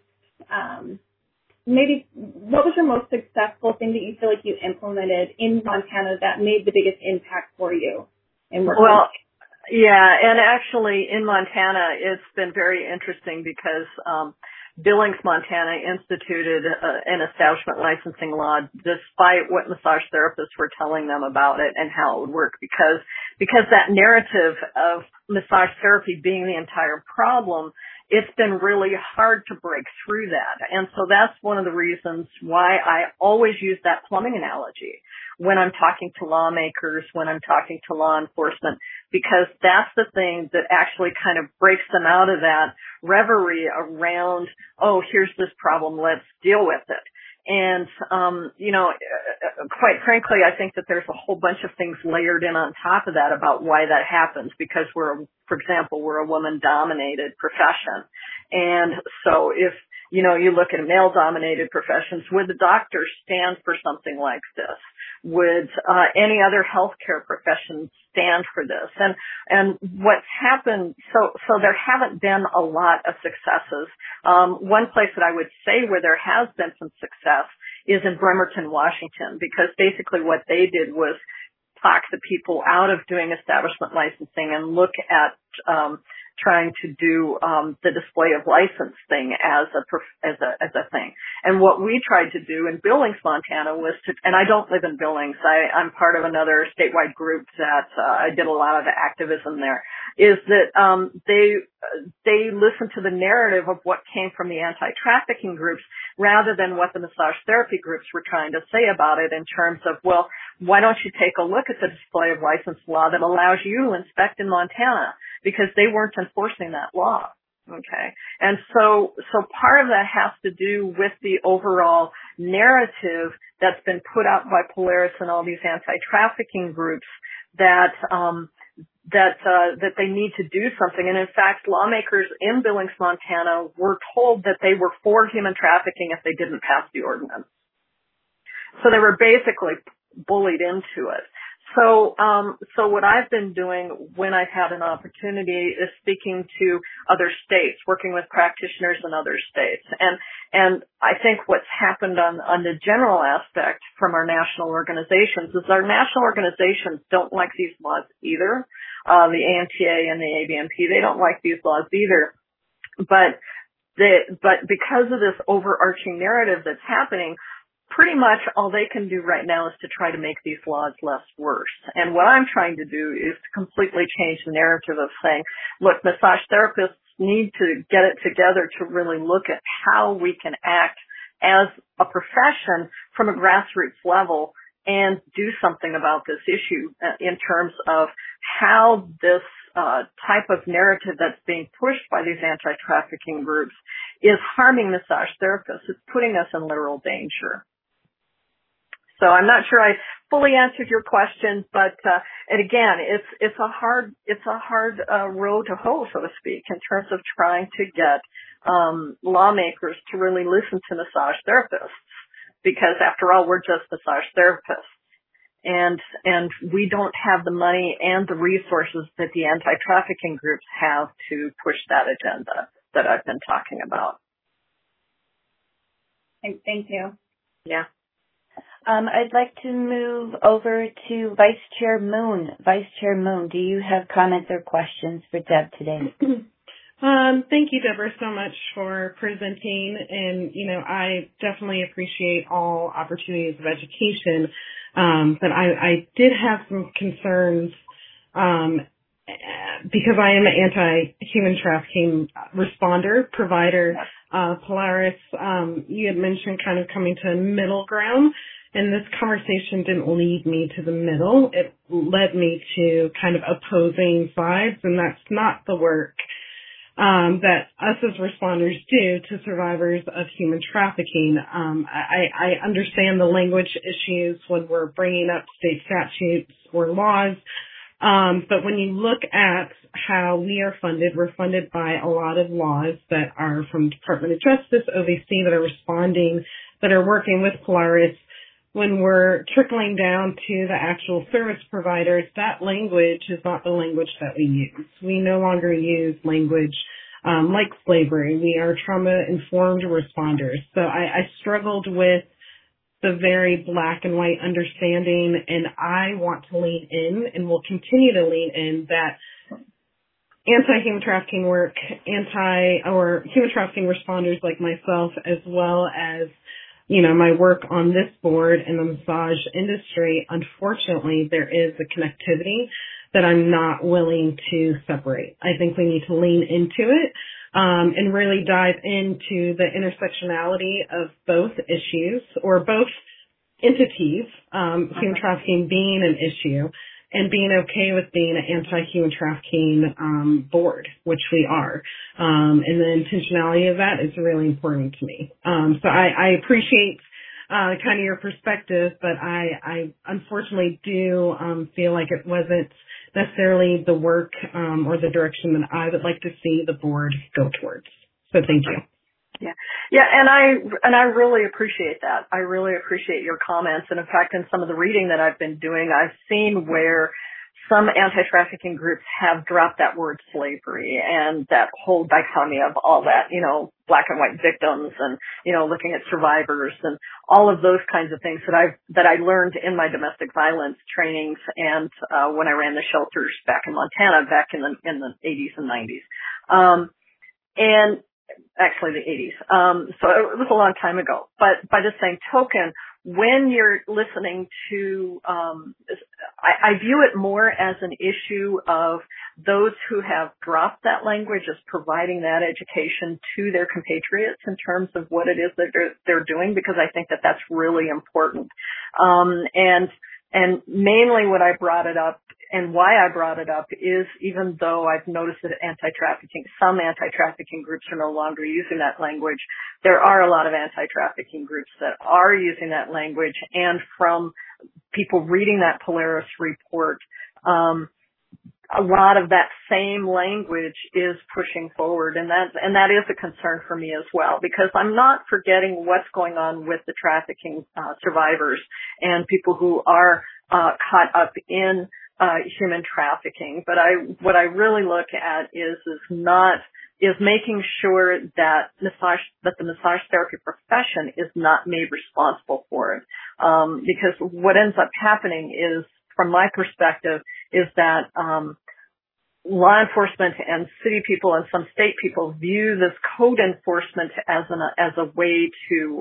what was your most successful thing that you feel like you implemented in Montana that made the biggest impact for you in working? Well, yeah, and actually in Montana, it's been very interesting because Billings, Montana instituted an establishment licensing law despite what massage therapists were telling them about it and how it would work, because that narrative of massage therapy being the entire problem, it's been really hard to break through that. And so that's one of the reasons why I always use that plumbing analogy when I'm talking to lawmakers, when I'm talking to law enforcement, because that's the thing that actually kind of breaks them out of that reverie around, oh, here's this problem, let's deal with it. And, quite frankly, I think that there's a whole bunch of things layered in on top of that about why that happens, because for example, we're a woman-dominated profession. And so if, you look at male-dominated professions, would the doctor stand for something like this? Would any other healthcare profession stand for this? And what's happened, so there haven't been a lot of successes. One place that I would say where there has been some success is in Bremerton, Washington, because basically what they did was talk the people out of doing establishment licensing and look at trying to do the display of license thing as a thing. And what we tried to do in Billings, Montana was and I don't live in Billings, I'm part of another statewide group that I did a lot of activism there, is that they listened to the narrative of what came from the anti-trafficking groups rather than what the massage therapy groups were trying to say about it in terms of, well, why don't you take a look at the display of license law that allows you to inspect in Montana? Because they weren't enforcing that law. Okay. And so part of that has to do with the overall narrative that's been put out by Polaris and all these anti-trafficking groups that they need to do something. And in fact, lawmakers in Billings, Montana were told that they were for human trafficking if they didn't pass the ordinance. So they were basically bullied into it. So what I've been doing when I've had an opportunity is speaking to other states, working with practitioners in other states. And I think what's happened on the general aspect from our national organizations is our national organizations don't like these laws either. The AMTA and the ABMP, they don't like these laws either. But because of this overarching narrative that's happening, pretty much all they can do right now is to try to make these laws less worse. And what I'm trying to do is to completely change the narrative of saying, look, massage therapists need to get it together to really look at how we can act as a profession from a grassroots level and do something about this issue in terms of how this type of narrative that's being pushed by these anti-trafficking groups is harming massage therapists. It's putting us in literal danger. So I'm not sure I fully answered your question, but and again, it's a hard road to hoe, so to speak, in terms of trying to get lawmakers to really listen to massage therapists, because after all, we're just massage therapists, and we don't have the money and the resources that the anti-trafficking groups have to push that agenda that I've been talking about. Thank you. Yeah. I'd like to move over to Vice Chair Moon. Vice Chair Moon, do you have comments or questions for Deb today? Thank you, Deborah, so much for presenting. And, I definitely appreciate all opportunities of education. But I did have some concerns because I am an anti-human trafficking responder, provider, Polaris, you had mentioned kind of coming to a middle ground, and this conversation didn't lead me to the middle. It led me to kind of opposing sides, and that's not the work that us as responders do to survivors of human trafficking. I understand the language issues when we're bringing up state statutes or laws, but when you look at how we are funded, we're funded by a lot of laws that are from Department of Justice, OVC, that are responding, that are working with Polaris. When we're trickling down to the actual service providers, that language is not the language that we use. We no longer use language like slavery. We are trauma-informed responders. So I struggled with the very black and white understanding, and I want to lean in and will continue to lean in that anti-human trafficking work, or human trafficking responders like myself, as well as my work on this board in the massage industry, unfortunately, there is a connectivity that I'm not willing to separate. I think we need to lean into it and really dive into the intersectionality of both issues or both entities, human trafficking being an issue, and being okay with being an anti-human trafficking board, which we are. And the intentionality of that is really important to me. So I appreciate kind of your perspective, but I unfortunately do feel like it wasn't necessarily the work or the direction that I would like to see the board go towards. So thank you. Yeah, and I really appreciate that. I really appreciate your comments. And in fact, in some of the reading that I've been doing, I've seen where some anti-trafficking groups have dropped that word slavery and that whole dichotomy of all that, black and white victims and, looking at survivors and all of those kinds of things that I learned in my domestic violence trainings and when I ran the shelters back in Montana back in the 80s and 90s. And actually the 80s. So it was a long time ago. But by the same token, when you're listening to, I view it more as an issue of those who have dropped that language as providing that education to their compatriots in terms of what it is that they're doing, because I think that that's really important. And mainly what I brought it up and why I brought it up is, even though I've noticed that some anti-trafficking groups are no longer using that language, there are a lot of anti-trafficking groups that are using that language. And from people reading that Polaris report, a lot of that same language is pushing forward. And that is a concern for me as well, because I'm not forgetting what's going on with the trafficking survivors and people who are caught up in human trafficking. But what I really look at is making sure that the massage therapy profession is not made responsible for it. Because what ends up happening is, from my perspective, is that law enforcement and city people and some state people view this code enforcement as a way to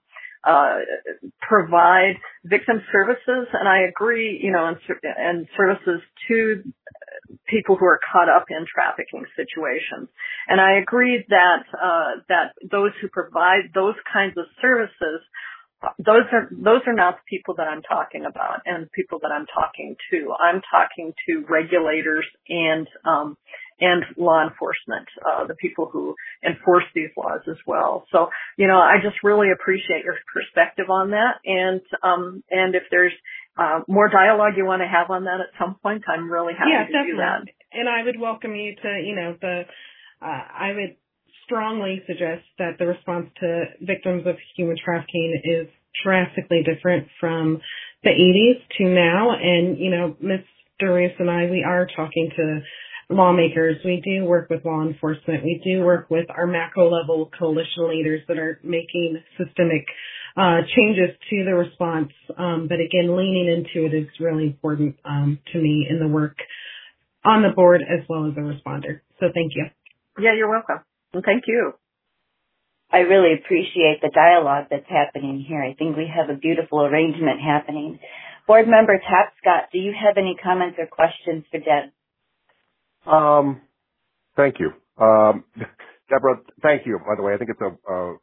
provide victim services, and I agree, and services to people who are caught up in trafficking situations. And I agree that those who provide those kinds of services, those are not the people that I'm talking about and people that I'm talking to. I'm talking to regulators and law enforcement, the people who enforce these laws as well. So, I just really appreciate your perspective on that. And if there's more dialogue you want to have on that at some point, I'm really happy to do that. And I would welcome you to, I would strongly suggest that the response to victims of human trafficking is drastically different from the 80s to now. And, Ms. Darius and I, we are talking to lawmakers. We do work with law enforcement. We do work with our macro level coalition leaders that are making systemic changes to the response. But again, leaning into it is really important to me in the work on the board as well as a responder. So thank you. Yeah, you're welcome. And thank you. I really appreciate the dialogue that's happening here. I think we have a beautiful arrangement happening. Board Member Tapscott, do you have any comments or questions for Deb? Thank you. Deborah, thank you, by the way. I think it's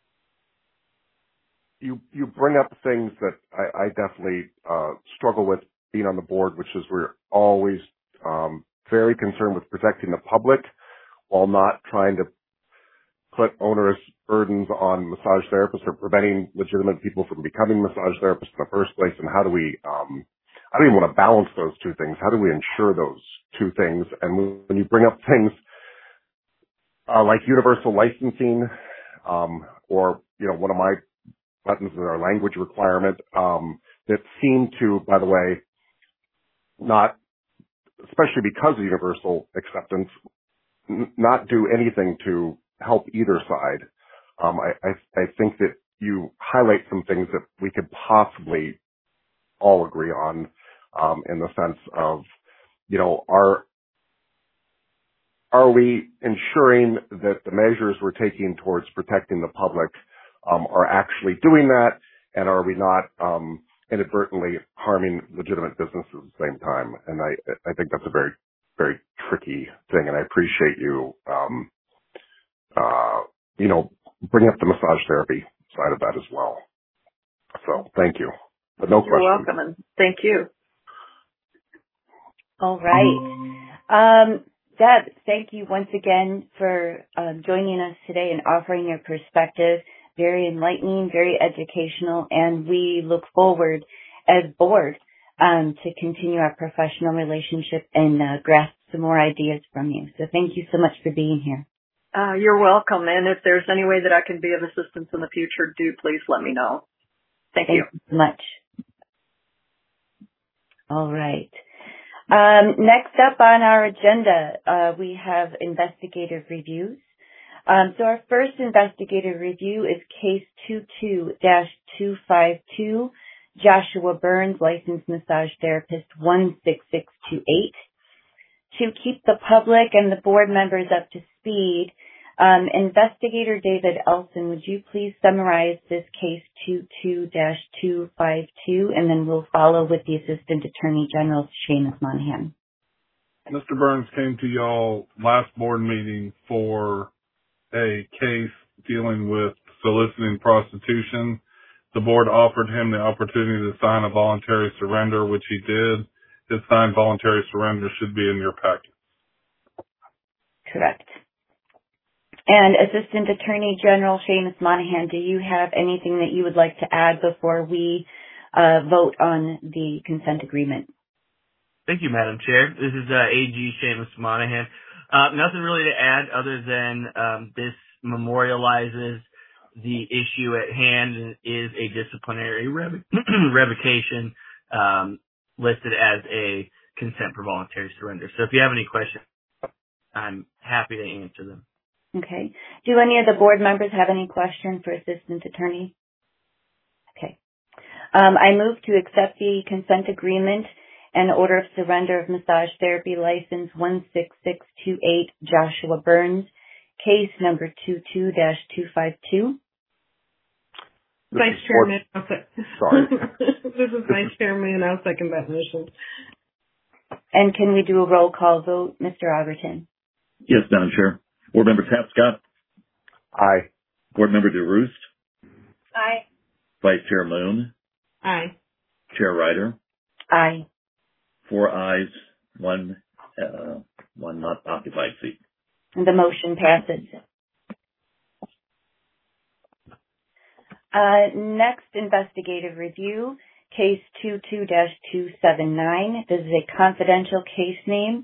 you bring up things that I definitely struggle with being on the board, which is we're always very concerned with protecting the public while not trying to put onerous burdens on massage therapists or preventing legitimate people from becoming massage therapists in the first place. And how do we want to balance those two things? How do we ensure those two things? And when you bring up things like universal licensing, or, one of my buttons is our language requirement, that seem to, by the way, not, especially because of universal acceptance, not do anything to help either side. I think that you highlight some things that we could possibly all agree on, in the sense of, are we ensuring that the measures we're taking towards protecting the public are actually doing that, and are we not inadvertently harming legitimate businesses at the same time? And I think that's a very, very tricky thing, and I appreciate you bring up the massage therapy side of that as well. So thank you. But no question. You're welcome, and thank you. All right. Deb, thank you once again for joining us today and offering your perspective. Very enlightening, very educational, and we look forward as board to continue our professional relationship and grasp some more ideas from you. So thank you so much for being here. You're welcome. And if there's any way that I can be of assistance in the future, do please let me know. Thank you so much. All right. Next up on our agenda, we have investigative reviews. So our first investigative review is case 22-252, Joshua Burns, licensed massage therapist 16628. To keep the public and the board members up to speed, Investigator David Elson, would you please summarize this case 22-252, and then we'll follow with the Assistant Attorney General, Seamus Monahan. Mr. Burns came to y'all last board meeting for a case dealing with soliciting prostitution. The board offered him the opportunity to sign a voluntary surrender, which he did. His signed voluntary surrender should be in your packet. Correct. And Assistant Attorney General Seamus Monahan, do you have anything that you would like to add before we vote on the consent agreement? Thank you, Madam Chair. This is AG Seamus Monahan. Nothing really to add other than this memorializes the issue at hand and is a disciplinary revocation listed as a consent for voluntary surrender. So if you have any questions, I'm happy to answer them. Okay. Do any of the board members have any questions for Assistant Attorney? Okay. I move to accept the consent agreement and order of surrender of massage therapy license 16628 Joshua Burns, case number 22-252. Vice Chairman, sorry. This is Vice Chairman. I'll second that motion. And can we do a roll call vote, Mr. Overton? Yes, Madam Chair. Board Member Tapscott? Aye. Board Member DeRoost? Aye. Vice Chair Moon? Aye. Chair Ryder? Aye. 4 ayes, one not occupied seat. And the motion passes. Next investigative review, case 22-279. This is a confidential case name.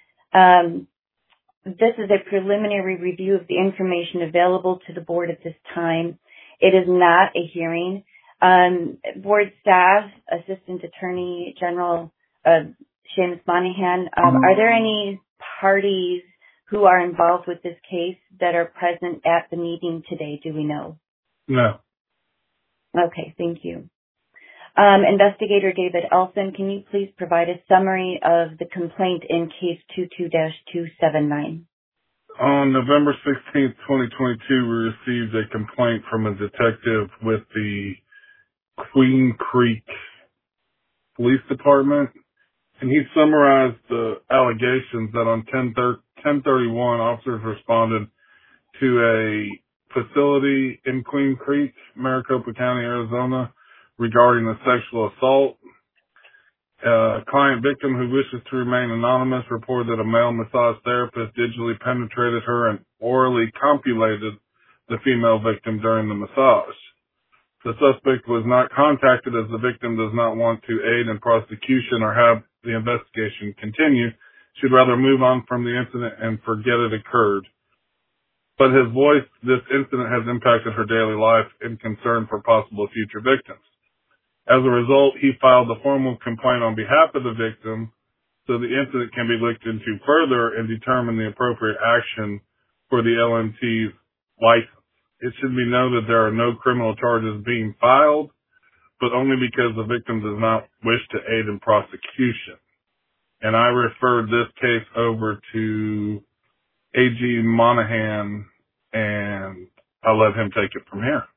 This is a preliminary review of the information available to the board at this time. It is not a hearing. Board staff, Assistant Attorney General Seamus Monahan, are there any parties who are involved with this case that are present at the meeting today? Do we know? No. Okay, thank you. Investigator David Elson, can you please provide a summary of the complaint in case 22-279? On November 16th, 2022, we received a complaint from a detective with the Queen Creek Police Department and he summarized the allegations that on 10/31, officers responded to a facility in Queen Creek, Maricopa County, Arizona, regarding a sexual assault. A client victim who wishes to remain anonymous reported that a male massage therapist digitally penetrated her and orally copulated the female victim during the massage. The suspect was not contacted as the victim does not want to aid in prosecution or have the investigation continue. She'd rather move on from the incident and forget it occurred. But his voice, this incident has impacted her daily life and concern for possible future victims. As a result, he filed a formal complaint on behalf of the victim so the incident can be looked into further and determine the appropriate action for the LMT's license. It should be noted there are no criminal charges being filed, but only because the victim does not wish to aid in prosecution. And I referred this case over to AG Monahan, and I'll let him take it from here.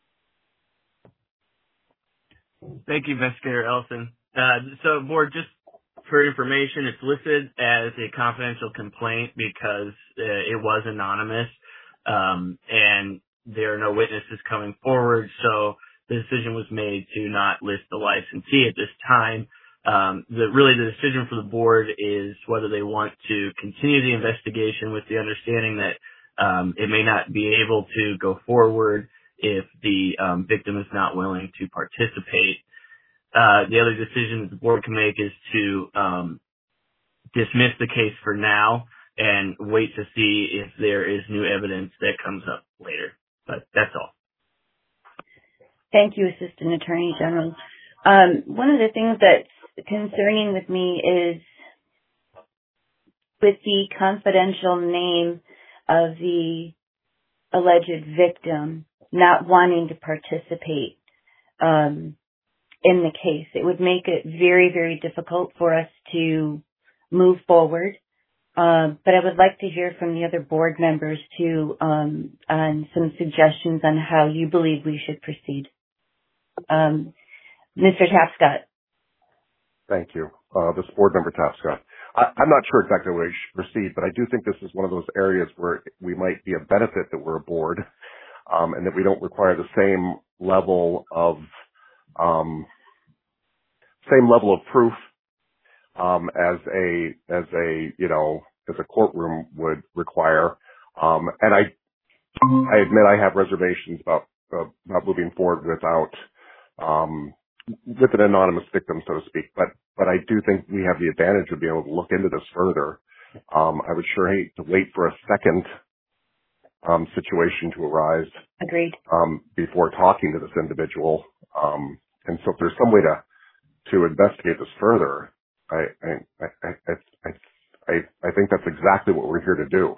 Thank you, Investigator Ellison. So, Board, just for information, it's listed as a confidential complaint because it was anonymous, and there are no witnesses coming forward, so the decision was made to not list the licensee at this time. The decision for the Board is whether they want to continue the investigation with the understanding that it may not be able to go forward if the victim is not willing to participate. The other decision that the Board can make is to dismiss the case for now and wait to see if there is new evidence that comes up later. But that's all. Thank you, Assistant Attorney General. One of the things that's concerning with me is with the confidential name of the alleged victim not wanting to participate in the case. It would make it very, very difficult for us to move forward. But I would like to hear from the other board members too on some suggestions on how you believe we should proceed. Mr. Tapscott. Thank you. This board member Tapscott. I'm not sure exactly where we should proceed, but I do think this is one of those areas where we might be a benefit that we're a board, and that we don't require the same level of proof as a courtroom would require. And I admit I have reservations about moving forward with an anonymous victim, so to speak. But I do think we have the advantage of being able to look into this further. I would sure hate to wait for a second situation to arise. Agreed. Before talking to this individual. And so if there's some way to investigate this further, I think that's exactly what we're here to do.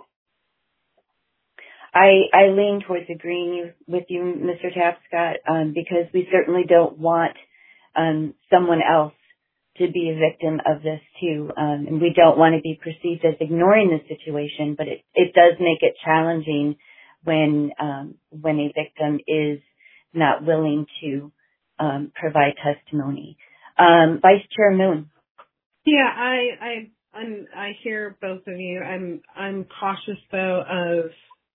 I lean towards agreeing with you, Mr. Tapscott, because we certainly don't want someone else to be a victim of this too. And we don't want to be perceived as ignoring the situation, but it does make it challenging when a victim is not willing to provide testimony. Vice Chair Moon. Yeah, I hear both of you. I'm cautious though of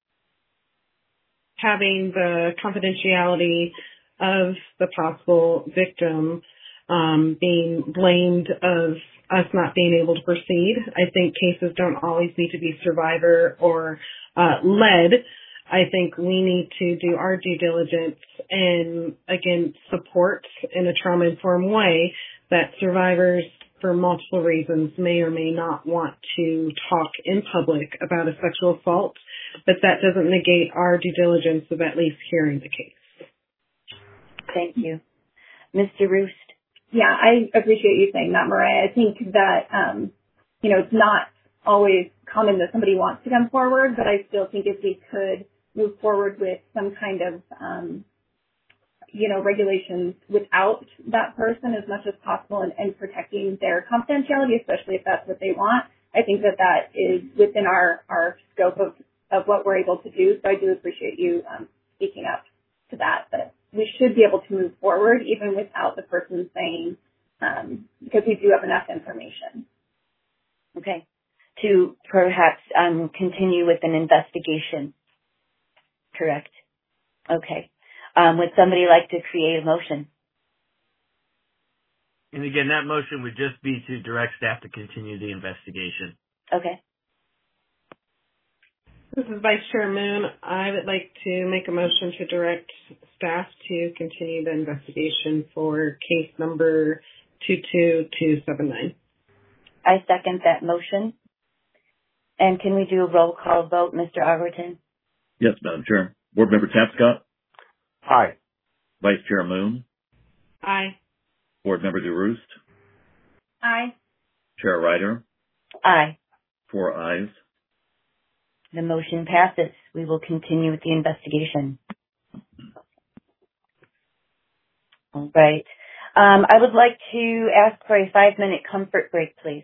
having the confidentiality of the possible victim being blamed of us not being able to proceed. I think cases don't always need to be survivor or led. I think we need to do our due diligence and, again, support in a trauma-informed way that survivors, for multiple reasons, may or may not want to talk in public about a sexual assault, but that doesn't negate our due diligence of at least hearing the case. Thank you. Mr. Roost. Yeah, I appreciate you saying that, Mariah. I think that, it's not always common that somebody wants to come forward, but I still think if we could move forward with some kind of, regulations without that person as much as possible and protecting their confidentiality, especially if that's what they want, I think that is within our scope of what we're able to do. So I do appreciate you speaking up to that we should be able to move forward even without the person saying because we do have enough information. Okay. To perhaps continue with an investigation. Correct. Okay. Would somebody like to create a motion? And again, that motion would just be to direct staff to continue the investigation. Okay. This is Vice Chair Moon. I would like to make a motion to direct staff to continue the investigation for case number 22279. I second that motion. And can we do a roll call vote, Mr. Arverton? Yes, Madam Chair. Board Member Tapscott? Aye. Vice Chair Moon? Aye. Board Member DeRoost? Aye. Chair Ryder? Aye. 4 ayes. The motion passes. We will continue with the investigation. All right. I would like to ask for a 5-minute comfort break, please.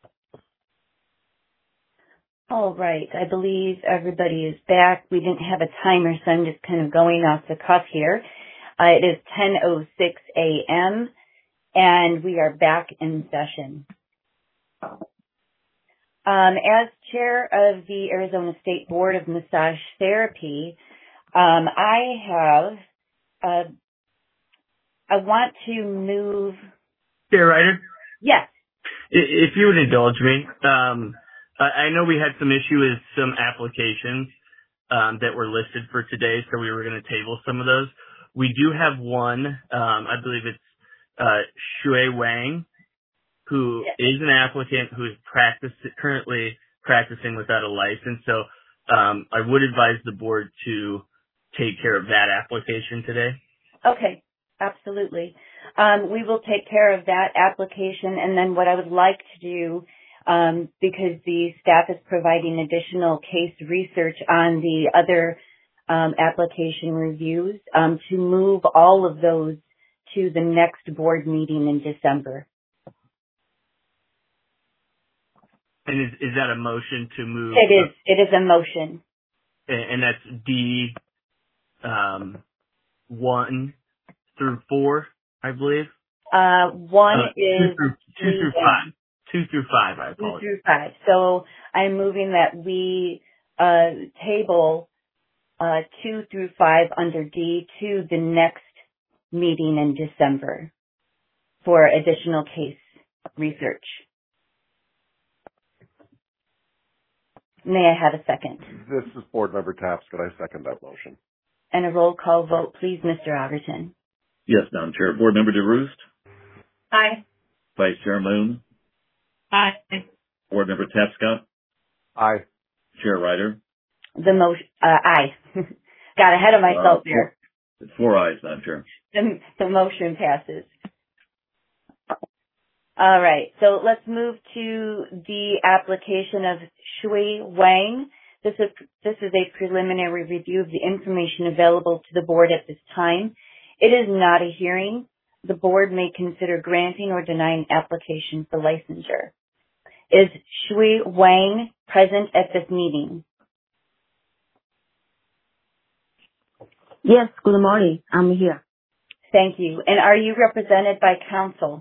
All right. I believe everybody is back. We didn't have a timer, so I'm just kind of going off the cuff here. It is 10:06 a.m., and we are back in session. As chair of the Arizona State Board of Massage Therapy, I want to move. Chair Ryder? Yes. If you would indulge me, I know we had some issue with some applications that were listed for today, so we were going to table some of those. We do have one, I believe it's Shui Wang, who is an applicant who is currently practicing without a license. So I would advise the board to take care of that application today. Okay, absolutely. We will take care of that application, and then what I would like to do, because the staff is providing additional case research on the other application reviews, to move all of those to the next board meeting in December. And is that a motion to move? It is. It is a motion. And that's D 1 through 4, I believe. 1 is 2 through 5. 2 through 5, I apologize. 2 through 5. So I'm moving that we table 2 through 5 under D to the next meeting in December for additional case research. May I have a second? This is Board Member Taps. Could I second that motion? And a roll call vote, please, Mr. Overton. Yes, Madam Chair. Board Member DeRoost? Aye. Vice Chair Moon? Aye. Board Member Tapscott? Aye. Chair Ryder? The motion, aye. Got ahead of myself there. 4 ayes, Madam Chair. The motion passes. All right, so let's move to the application of Shui Wang. This is a preliminary review of the information available to the board at this time. It is not a hearing. The board may consider granting or denying application for licensure. Is Shui Wang present at this meeting? Yes, good morning. I'm here. Thank you. And are you represented by counsel?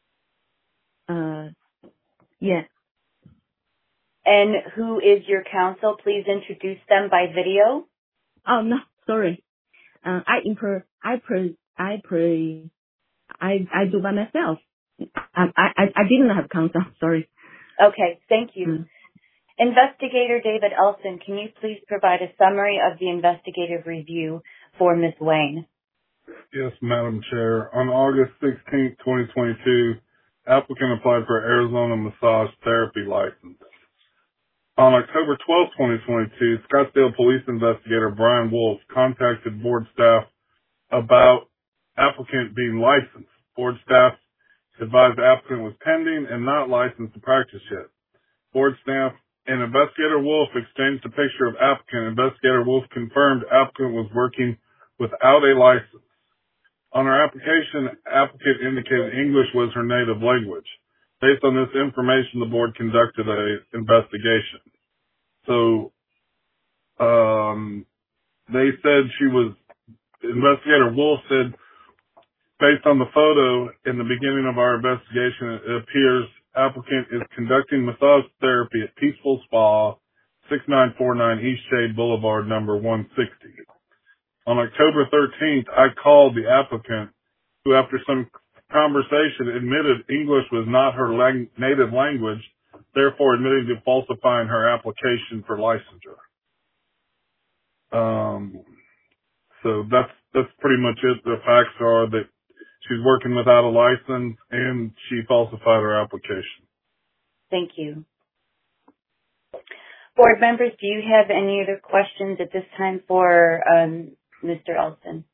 Yes. And who is your counsel? Please introduce them by video. Oh, no, sorry. I do by myself. I didn't have counsel. Sorry. Okay, thank you. Investigator David Elson, can you please provide a summary of the investigative review for Ms. Wang? Yes, Madam Chair. On August 16, 2022, applicant applied for Arizona Massage Therapy license. On October 12, 2022, Scottsdale Police Investigator Brian Wolf contacted board staff about applicant being licensed. Board staff advised the applicant was pending and not licensed to practice yet. Board staff and Investigator Wolf exchanged a picture of applicant. Investigator Wolf confirmed applicant was working without a license. On her application, applicant indicated English was her native language. Based on this information, the board conducted an investigation. So, they said Investigator Wolf said, based on the photo in the beginning of our investigation, it appears applicant is conducting massage therapy at Peaceful Spa, 6949 East Shade Boulevard, number 160. On October 13th, I called the applicant, who after some conversation admitted English was not her native language, therefore admitting to falsifying her application for licensure. So that's pretty much it. The facts are that she's working without a license and she falsified her application. Thank you. Board members, do you have any other questions at this time for Mr. Elson?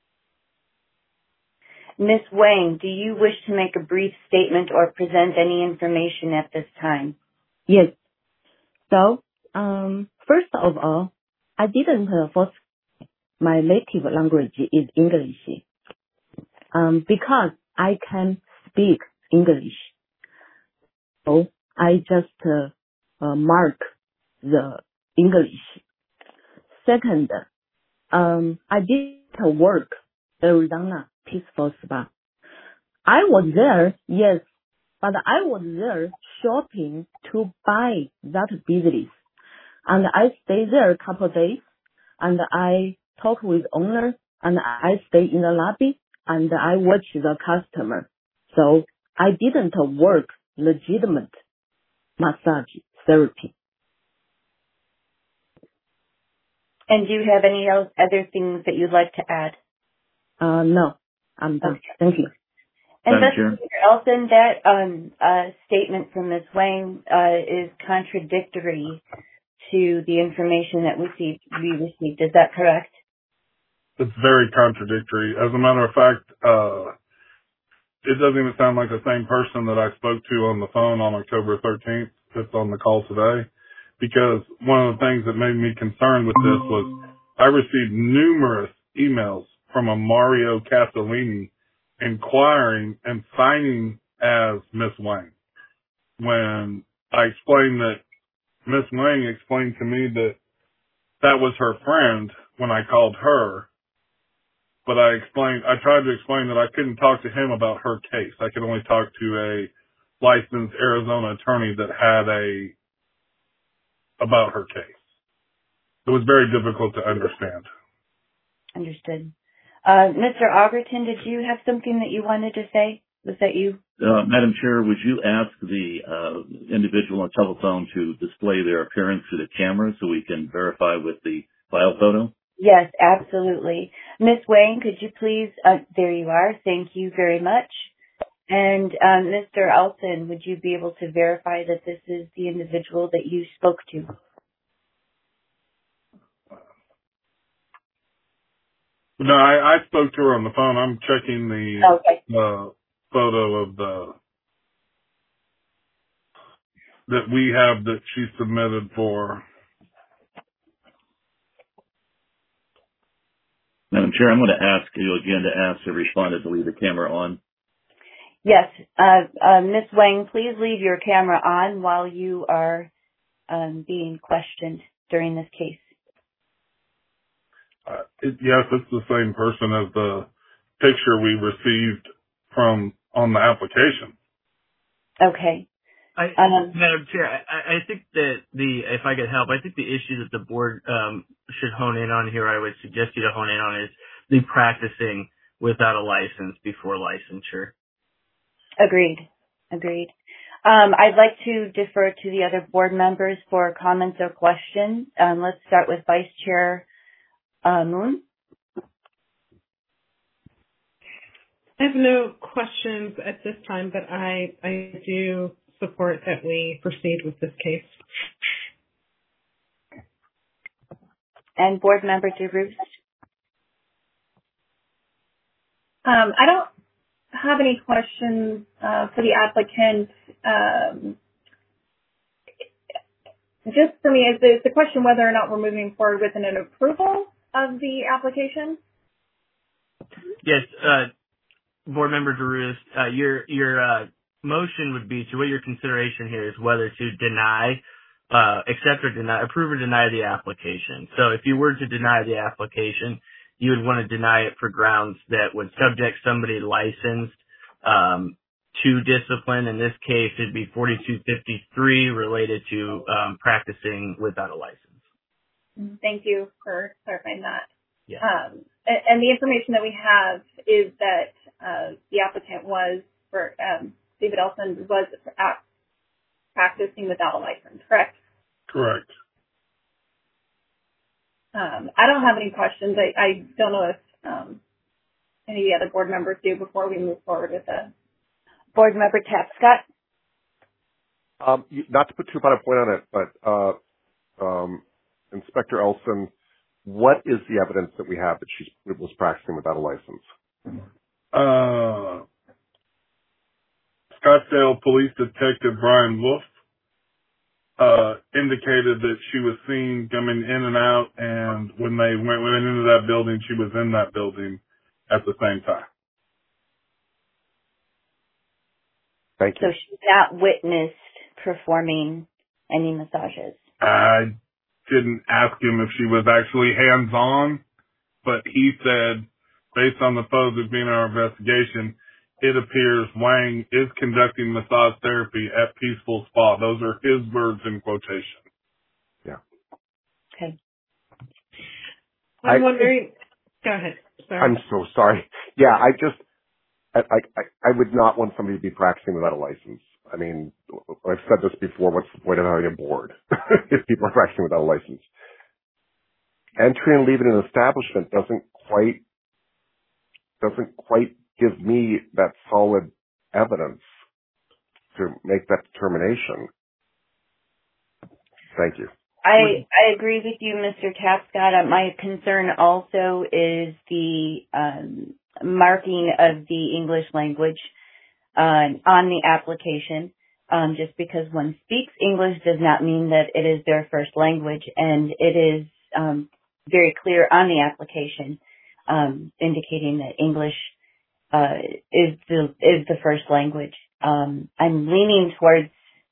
Ms. Wang, do you wish to make a brief statement or present any information at this time? Yes. So, first of all, I didn't force my native language is English. Because I can speak English. So, I just mark the English. Second, I did work Arizona Peaceful Spa. I was there, yes, but I was there shopping to buy that business. And I stayed there a couple of days, and I talk with owner, and I stay in the lobby, and I watch the customer. So I didn't work legitimate massage therapy. And do you have any other things that you'd like to add? No, I'm done. Okay. Thank you. And Madam Mr. Elson, that statement from Ms. Wang is contradictory to the information that we received. Is that correct? It's very contradictory. As a matter of fact, it doesn't even sound like the same person that I spoke to on the phone on October 13th that's on the call today. Because one of the things that made me concerned with this was I received numerous emails from a Mario Castellini inquiring and signing as Miss Wang. When I explained that Miss Wang explained to me that that was her friend when I called her, but I tried to explain that I couldn't talk to him about her case. I could only talk to a licensed Arizona attorney that had about her case. It was very difficult to understand. Understood. Mr. Augerton, did you have something that you wanted to say? Was that you? Madam Chair, would you ask the individual on telephone to display their appearance to the camera so we can verify with the file photo? Yes, absolutely. Ms. Wang, could you please, there you are. Thank you very much. And Mr. Elson, would you be able to verify that this is the individual that you spoke to? No, I spoke to her on the phone. I'm checking the photo of that we have that she submitted for. Madam Chair, I'm going to ask you again to ask the respondent to leave the camera on. Yes. Ms. Wang, please leave your camera on while you are being questioned during this case. Yes, it's the same person as the picture we received on the application. Okay. Madam Chair, I think that if I could help, I think the issue that the board should hone in on here, I would suggest you to hone in on, is the practicing without a license before licensure. Agreed. I'd like to defer to the other board members for comments or questions. Let's start with Vice Chair Moon. I have no questions at this time, but I do support that we proceed with this case. And Board Member DeRoost. I don't have any questions for the applicant. Just for me, is the question whether or not we're moving forward with an approval of the application? Yes, Board Member DeRoost, your motion would be to, what your consideration here is whether to deny, accept or deny, approve or deny the application. So if you were to deny the application, you would want to deny it for grounds that would subject somebody licensed to discipline. In this case, it'd be 4253 related to practicing without a license. Thank you for clarifying that. Yeah. And the information that we have is that the applicant was, David Elson was practicing without a license, correct? Correct. I don't have any questions. I don't know if any of the other board members do before we move forward with the Board Member Tapscott. Not to put too fine a point on it, but Inspector Elson, what is the evidence that we have that she was practicing without a license? Scottsdale Police Detective Brian Wolf indicated that she was seen coming in and out, and when they went into that building, she was in that building at the same time. Thank you. So she's not witnessed performing any massages? I didn't ask him if she was actually hands-on, but he said, based on the photos being in our investigation, it appears Wang is conducting massage therapy at Peaceful Spa. Those are his words in quotation. Yeah. Okay. I'm wondering. Go ahead. Sorry. I'm so sorry. Yeah, I would not want somebody to be practicing without a license. I mean, I've said this before. What's the point of having a board if people are practicing without a license? Entry and leaving an establishment doesn't quite give me that solid evidence to make that determination. Thank you. I agree with you, Mr. Tapscott. My concern also is the marking of the English language on the application. Just because one speaks English does not mean that it is their first language, and it is very clear on the application indicating that English is the first language. I'm leaning towards.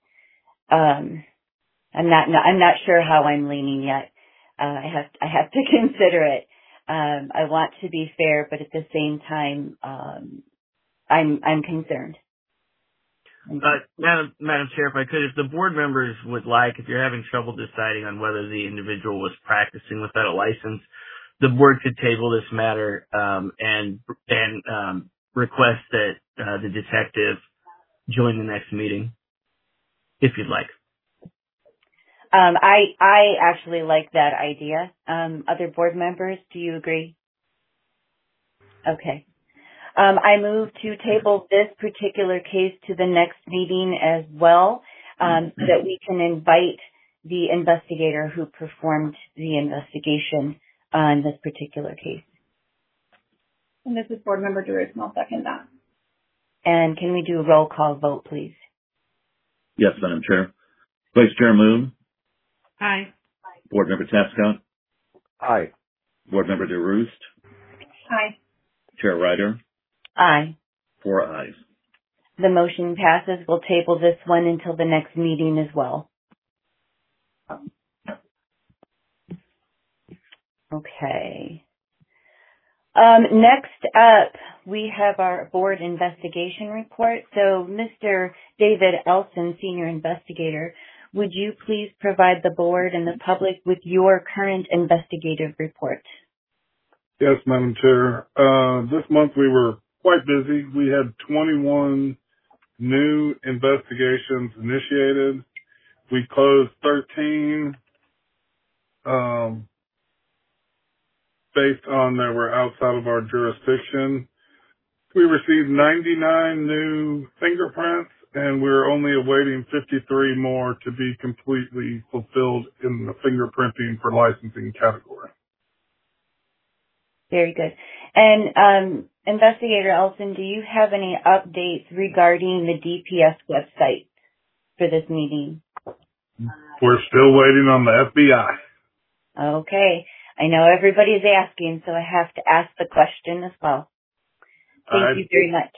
I'm not sure how I'm leaning yet. I have to consider it. I want to be fair, but at the same time, I'm concerned. Madam Chair, if I could, if the board members would like, if you're having trouble deciding on whether the individual was practicing without a license, the board could table this matter and request that the detective join the next meeting, if you'd like. I actually like that idea. Other board members, do you agree? Okay. I move to table this particular case to the next meeting as well, so that we can invite the investigator who performed the investigation on this particular case. And this is Board Member Jerusalem. I'll second that. And can we do a roll call vote, please? Yes, Madam Chair. Vice Chair Moon. Aye. Board Member Tapscott. Aye. Board Member DeRoost. Aye. Chair Ryder. Aye. 4 ayes. The motion passes. We'll table this one until the next meeting as well. Okay. Next up, we have our board investigation report. So, Mr. David Elson, Senior Investigator, would you please provide the board and the public with your current investigative report? Yes, Madam Chair. This month we were quite busy. We had 21 new investigations initiated. We closed 13 based on that were outside of our jurisdiction. We received 99 new fingerprints, and we're only awaiting 53 more to be completely fulfilled in the fingerprinting for licensing category. Very good. And Investigator Elson, do you have any updates regarding the DPS website for this meeting? We're still waiting on the FBI. Okay. I know everybody's asking, so I have to ask the question as well. Thank you very much.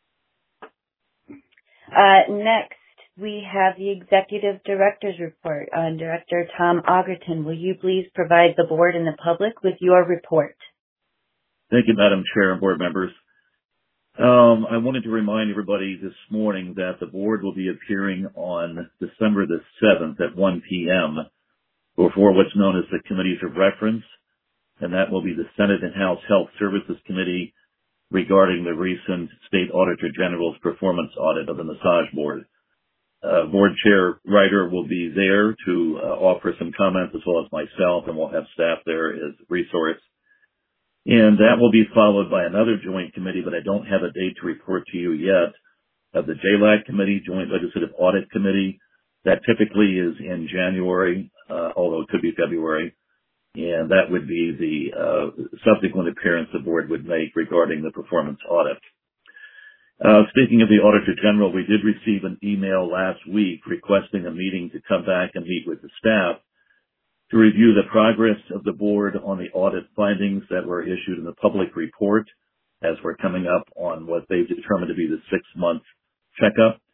Next, we have the Executive Director's Report. Director Tom Augerton, will you please provide the board and the public with your report? Thank you, Madam Chair and board members. I wanted to remind everybody this morning that the board will be appearing on December the 7th at 1 p.m. before what's known as the Committees of Reference, and that will be the Senate and House Health Services Committee regarding the recent State Auditor General's performance audit of the Massage Board. Board Chair Ryder will be there to offer some comments, as well as myself, and we'll have staff there as resource. And that will be followed by another joint committee, but I don't have a date to report to you yet, of the JLAC Committee, Joint Legislative Audit Committee. That typically is in January, although it could be February. And that would be the subsequent appearance the board would make regarding the performance audit. Speaking of the Auditor General, we did receive an email last week requesting a meeting to come back and meet with the staff to review the progress of the board on the audit findings that were issued in the public report, as we're coming up on what they've determined to be the 6-month checkup.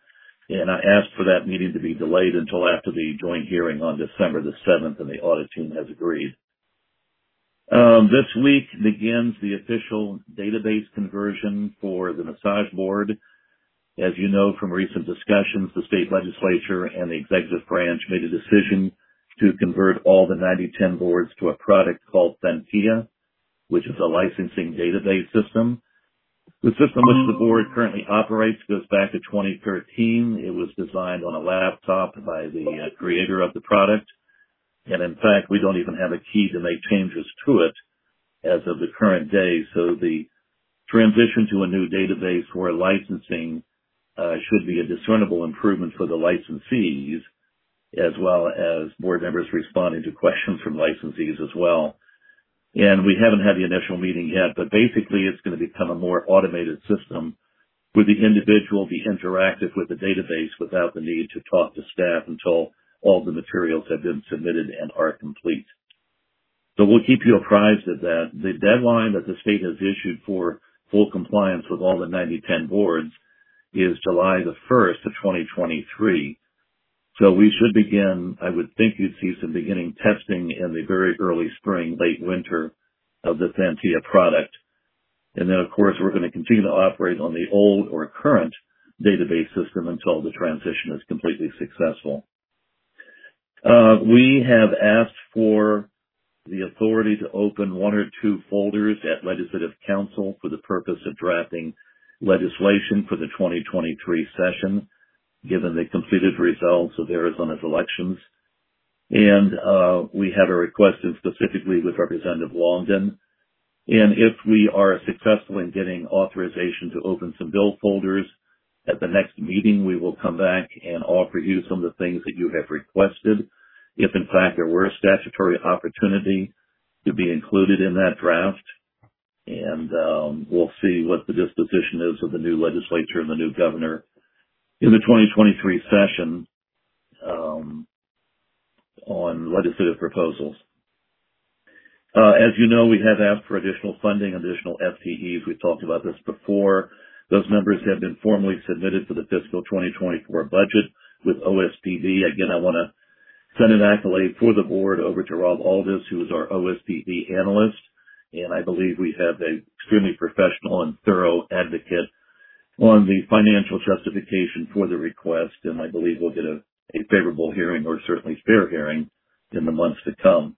And I asked for that meeting to be delayed until after the joint hearing on December the 7th, and the audit team has agreed. This week begins the official database conversion for the massage board. As you know from recent discussions, the state legislature and the executive branch made a decision to convert all the 9010 boards to a product called Thentia, which is a licensing database system. The system which the board currently operates goes back to 2013. It was designed on a laptop by the creator of the product. And in fact, we don't even have a key to make changes to it as of the current day. So the transition to a new database for licensing should be a discernible improvement for the licensees, as well as board members responding to questions from licensees as well. And we haven't had the initial meeting yet, but basically it's going to become a more automated system where the individual be interactive with the database without the need to talk to staff until all the materials have been submitted and are complete. So we'll keep you apprised of that. The deadline that the state has issued for full compliance with all the 9010 boards is July the 1st of 2023. So we should begin, I would think you'd see some beginning testing in the very early spring, late winter of the Thentia product. And then, of course, we're going to continue to operate on the old or current database system until the transition is completely successful. We have asked for the authority to open 1 or 2 folders at Legislative Council for the purpose of drafting legislation for the 2023 session, given the completed results of Arizona's elections. And we have a request specifically with Representative Longden. And if we are successful in getting authorization to open some bill folders, at the next meeting we will come back and offer you some of the things that you have requested, if in fact there were a statutory opportunity to be included in that draft. And we'll see what the disposition is of the new legislature and the new governor in the 2023 session on legislative proposals. As you know, we have asked for additional funding, additional FTEs. We've talked about this before. Those numbers have been formally submitted for the fiscal 2024 budget with OSPD. Again, I want to send an accolade for the board over to Rob Aldis, who is our OSPD analyst. And I believe we have an extremely professional and thorough advocate on the financial justification for the request. And I believe we'll get a favorable hearing, or certainly fair hearing, in the months to come.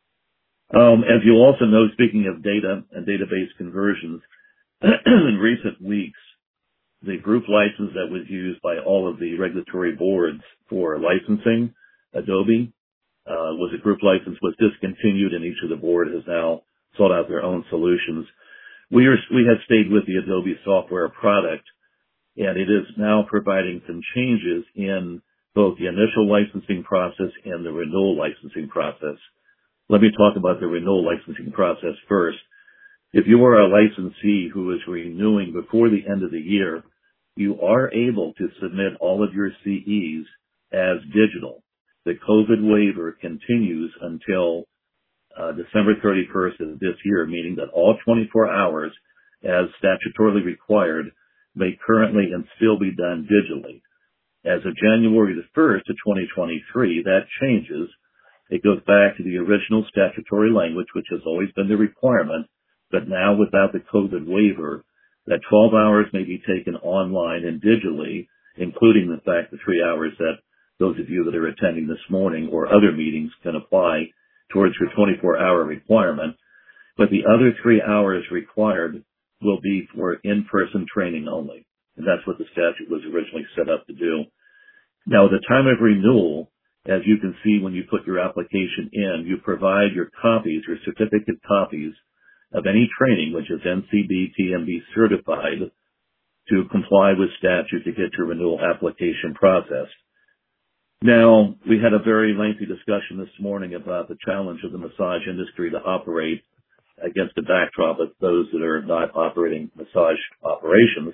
As you also know, speaking of data and database conversions, in recent weeks, the group license that was used by all of the regulatory boards for licensing, Adobe, was a group license, was discontinued, and each of the board has now sought out their own solutions. We have stayed with the Adobe software product, and it is now providing some changes in both the initial licensing process and the renewal licensing process. Let me talk about the renewal licensing process first. If you are a licensee who is renewing before the end of the year, you are able to submit all of your CEs as digital. The COVID waiver continues until December 31st of this year, meaning that all 24 hours, as statutorily required, may currently and still be done digitally. As of January the 1st of 2023, that changes. It goes back to the original statutory language, which has always been the requirement, but now without the COVID waiver, that 12 hours may be taken online and digitally, including the fact the 3 hours that those of you that are attending this morning or other meetings can apply towards your 24-hour requirement. But the other 3 hours required will be for in-person training only. And that's what the statute was originally set up to do. Now, at the time of renewal, as you can see when you put your application in, you provide your copies, your certificate copies of any training which is NCB TMB certified to comply with statute to get your renewal application processed. Now, we had a very lengthy discussion this morning about the challenge of the massage industry to operate against the backdrop of those that are not operating massage operations.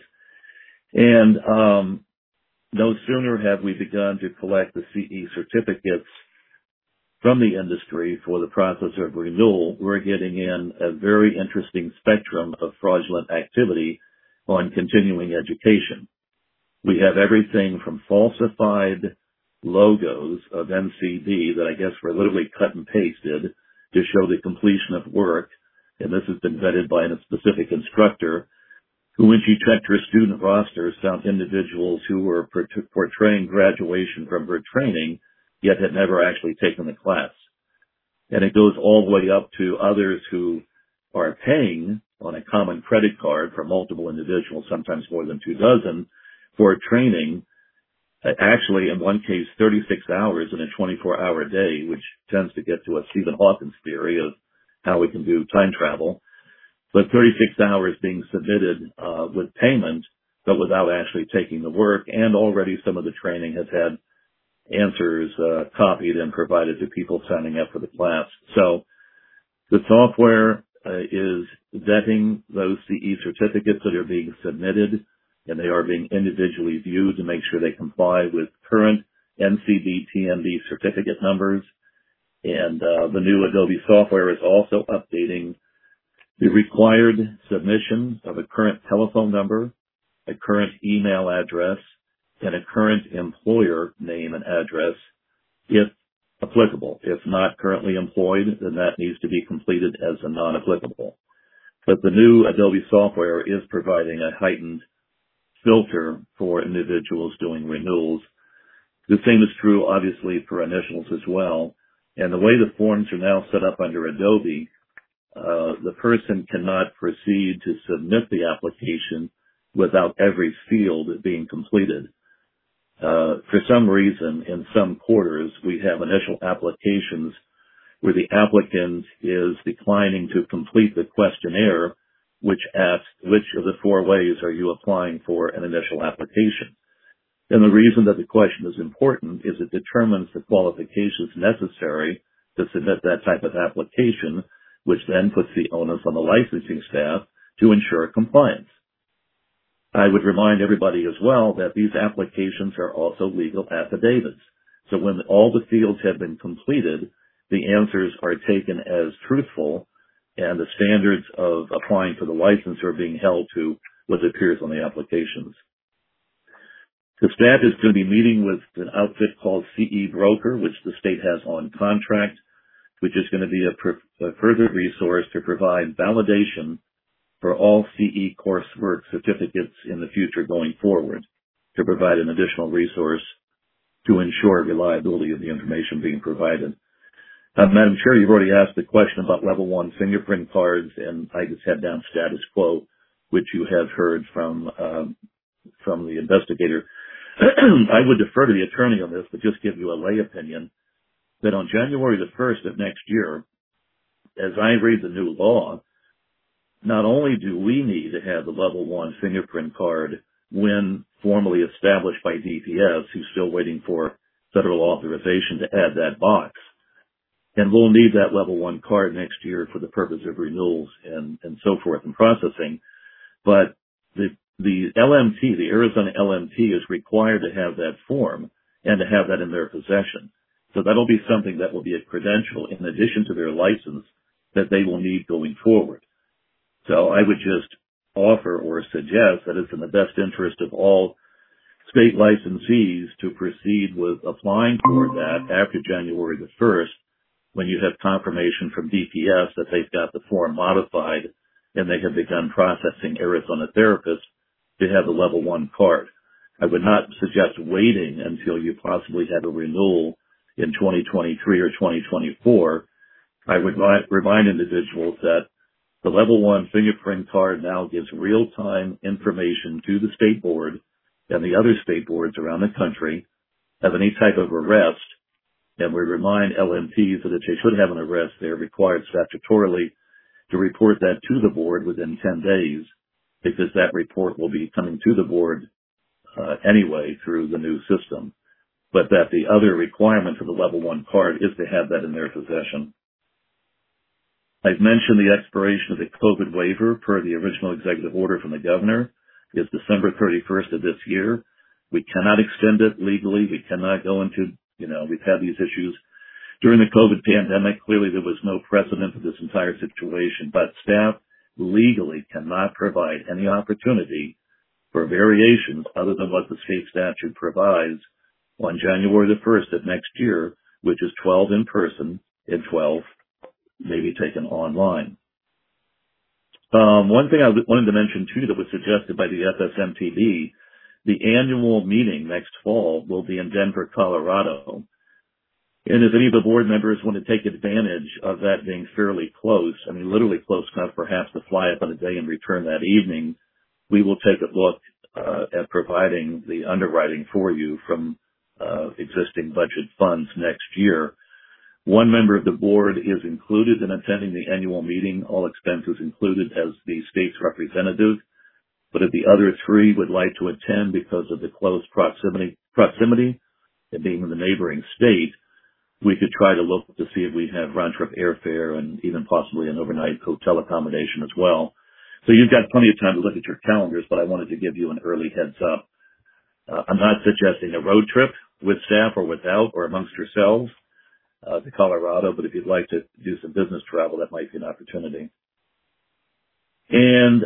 And no sooner have we begun to collect the CE certificates from the industry for the process of renewal, we're getting in a very interesting spectrum of fraudulent activity on continuing education. We have everything from falsified logos of NCD that I guess were literally cut and pasted to show the completion of work. And this has been vetted by a specific instructor who, when she checked her student roster, found individuals who were portraying graduation from her training, yet had never actually taken the class. And it goes all the way up to others who are paying on a common credit card for multiple individuals, sometimes more than 24, for training, actually in one case 36 hours in a 24-hour day, which tends to get to a Stephen Hawking's theory of how we can do time travel. But 36 hours being submitted with payment, but without actually taking the work, and already some of the training has had answers copied and provided to people signing up for the class. So the software is vetting those CE certificates that are being submitted, and they are being individually viewed to make sure they comply with current NCD TMB certificate numbers. And the new Adobe software is also updating the required submission of a current telephone number, a current email address, and a current employer name and address, if applicable. If not currently employed, then that needs to be completed as a non-applicable. But the new Adobe software is providing a heightened filter for individuals doing renewals. The same is true, obviously, for initials as well. And the way the forms are now set up under Adobe, the person cannot proceed to submit the application without every field being completed. For some reason, in some quarters, we have initial applications where the applicant is declining to complete the questionnaire, which asks which of the 4 ways are you applying for an initial application. And the reason that the question is important is it determines the qualifications necessary to submit that type of application, which then puts the onus on the licensing staff to ensure compliance. I would remind everybody as well that these applications are also legal affidavits. So when all the fields have been completed, the answers are taken as truthful, and the standards of applying for the license are being held to what appears on the applications. The staff is going to be meeting with an outfit called CE Broker, which the state has on contract, which is going to be a further resource to provide validation for all CE coursework certificates in the future going forward, to provide an additional resource to ensure reliability of the information being provided. Madam Chair, you've already asked the question about level 1 fingerprint cards, and I just had down status quo, which you have heard from the investigator. I would defer to the attorney on this, but just give you a lay opinion that on January the 1st of next year, as I read the new law, not only do we need to have the level 1 fingerprint card when formally established by DPS, who's still waiting for federal authorization to add that box, and we'll need that level 1 card next year for the purpose of renewals and so forth and processing. But the LMT, the Arizona LMT, is required to have that form and to have that in their possession. So that'll be something that will be a credential in addition to their license that they will need going forward. So I would just offer or suggest that it's in the best interest of all state licensees to proceed with applying for that after January the 1st, when you have confirmation from DPS that they've got the form modified and they have begun processing Arizona therapists to have the level 1 card. I would not suggest waiting until you possibly have a renewal in 2023 or 2024. I would remind individuals that the level 1 fingerprint card now gives real-time information to the state board and the other state boards around the country of any type of arrest. And we remind LMPs that if they should have an arrest, they are required statutorily to report that to the board within 10 days, because that report will be coming to the board anyway through the new system. But that the other requirement for the level 1 card is to have that in their possession. I've mentioned the expiration of the COVID waiver per the original executive order from the governor is December 31st of this year. We cannot extend it legally. We cannot go into, we've had these issues during the COVID pandemic. Clearly there was no precedent for this entire situation, but staff legally cannot provide any opportunity for variations other than what the state statute provides on January the 1st of next year, which is 12 in person and 12 may be taken online. One thing I wanted to mention too that was suggested by the FSMTD, the annual meeting next fall will be in Denver, Colorado. And if any of the board members want to take advantage of that being fairly close, I mean literally close enough perhaps to fly up on a day and return that evening, we will take a look at providing the underwriting for you from existing budget funds next year. One member of the board is included in attending the annual meeting, all expenses included as the state's representative. But if the other three would like to attend because of the close proximity and being in the neighboring state, we could try to look to see if we have round-trip airfare and even possibly an overnight hotel accommodation as well. So you've got plenty of time to look at your calendars, but I wanted to give you an early heads up. I'm not suggesting a road trip with staff or without or amongst yourselves to Colorado, but if you'd like to do some business travel, that might be an opportunity. And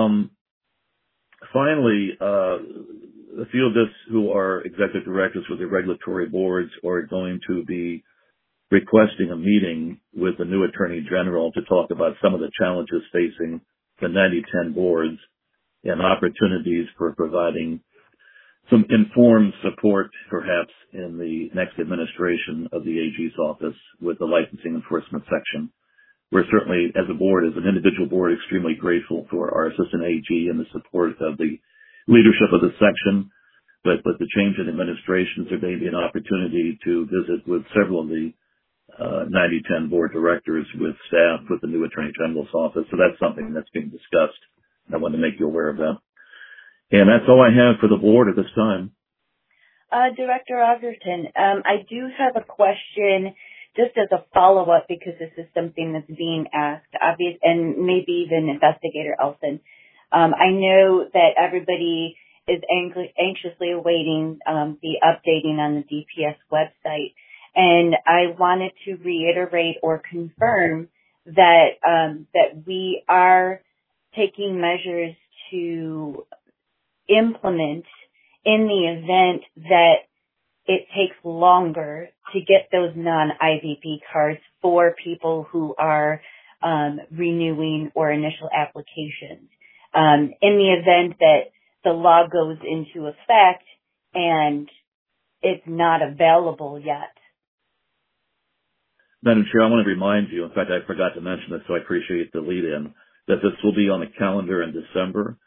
finally, a few of us who are executive directors with the regulatory boards are going to be requesting a meeting with the new Attorney General to talk about some of the challenges facing the 9010 boards and opportunities for providing some informed support, perhaps, in the next administration of the AG's office with the licensing enforcement section. We're certainly, as a board, as an individual board, extremely grateful for our assistant AG and the support of the leadership of the section. But with the change in administrations, there may be an opportunity to visit with several of the 9010 board directors with staff with the new Attorney General's office. So that's something that's being discussed. I wanted to make you aware of that. And that's all I have for the board at this time. Director Oggerton, I do have a question just as a follow-up because this is something that's being asked, and maybe even Investigator Elson. I know that everybody is anxiously awaiting the updating on the DPS website, and I wanted to reiterate or confirm that that we are taking measures to implement in the event that it takes longer to get those non-IVP cards for people who are renewing or initial applications. In the event that the law goes into effect and it's not available yet. Madam Chair, I want to remind you, in fact, I forgot to mention this, so I appreciate the lead-in, that this will be on the calendar in December.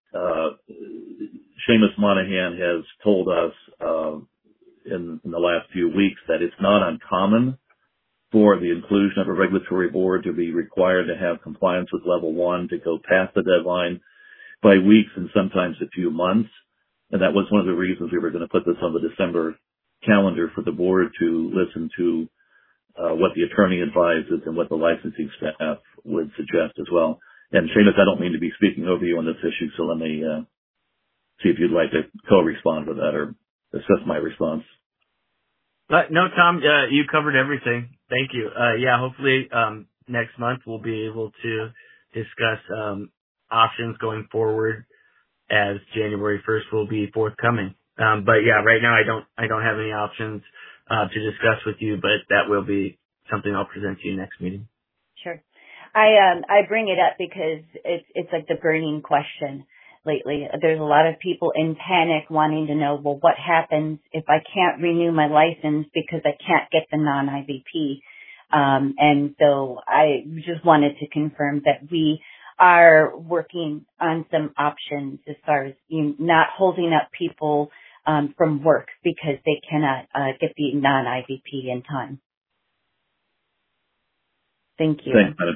Seamus Monahan has told us in the last few weeks that it's not uncommon for the inclusion of a regulatory board to be required to have compliance with level 1 to go past the deadline by weeks and sometimes a few months. And that was one of the reasons we were going to put this on the December calendar for the board to listen to what the attorney advises and what the licensing staff would suggest as well. And Seamus, I don't mean to be speaking over you on this issue, so let me see if you'd like to co-respond with that or assess my response. No, Tom, you covered everything. Thank you. Yeah, hopefully next month we'll be able to discuss options going forward as January 1st will be forthcoming. But yeah, right now I don't have any options to discuss with you, but that will be something I'll present to you next meeting. Sure. I bring it up because it's like the burning question lately. There's a lot of people in panic wanting to know, well, what happens if I can't renew my license because I can't get the non-IVP? And so I just wanted to confirm that we are working on some options as far as not holding up people from work because they cannot get the non-IVP in time. Thank you. Thanks, Madam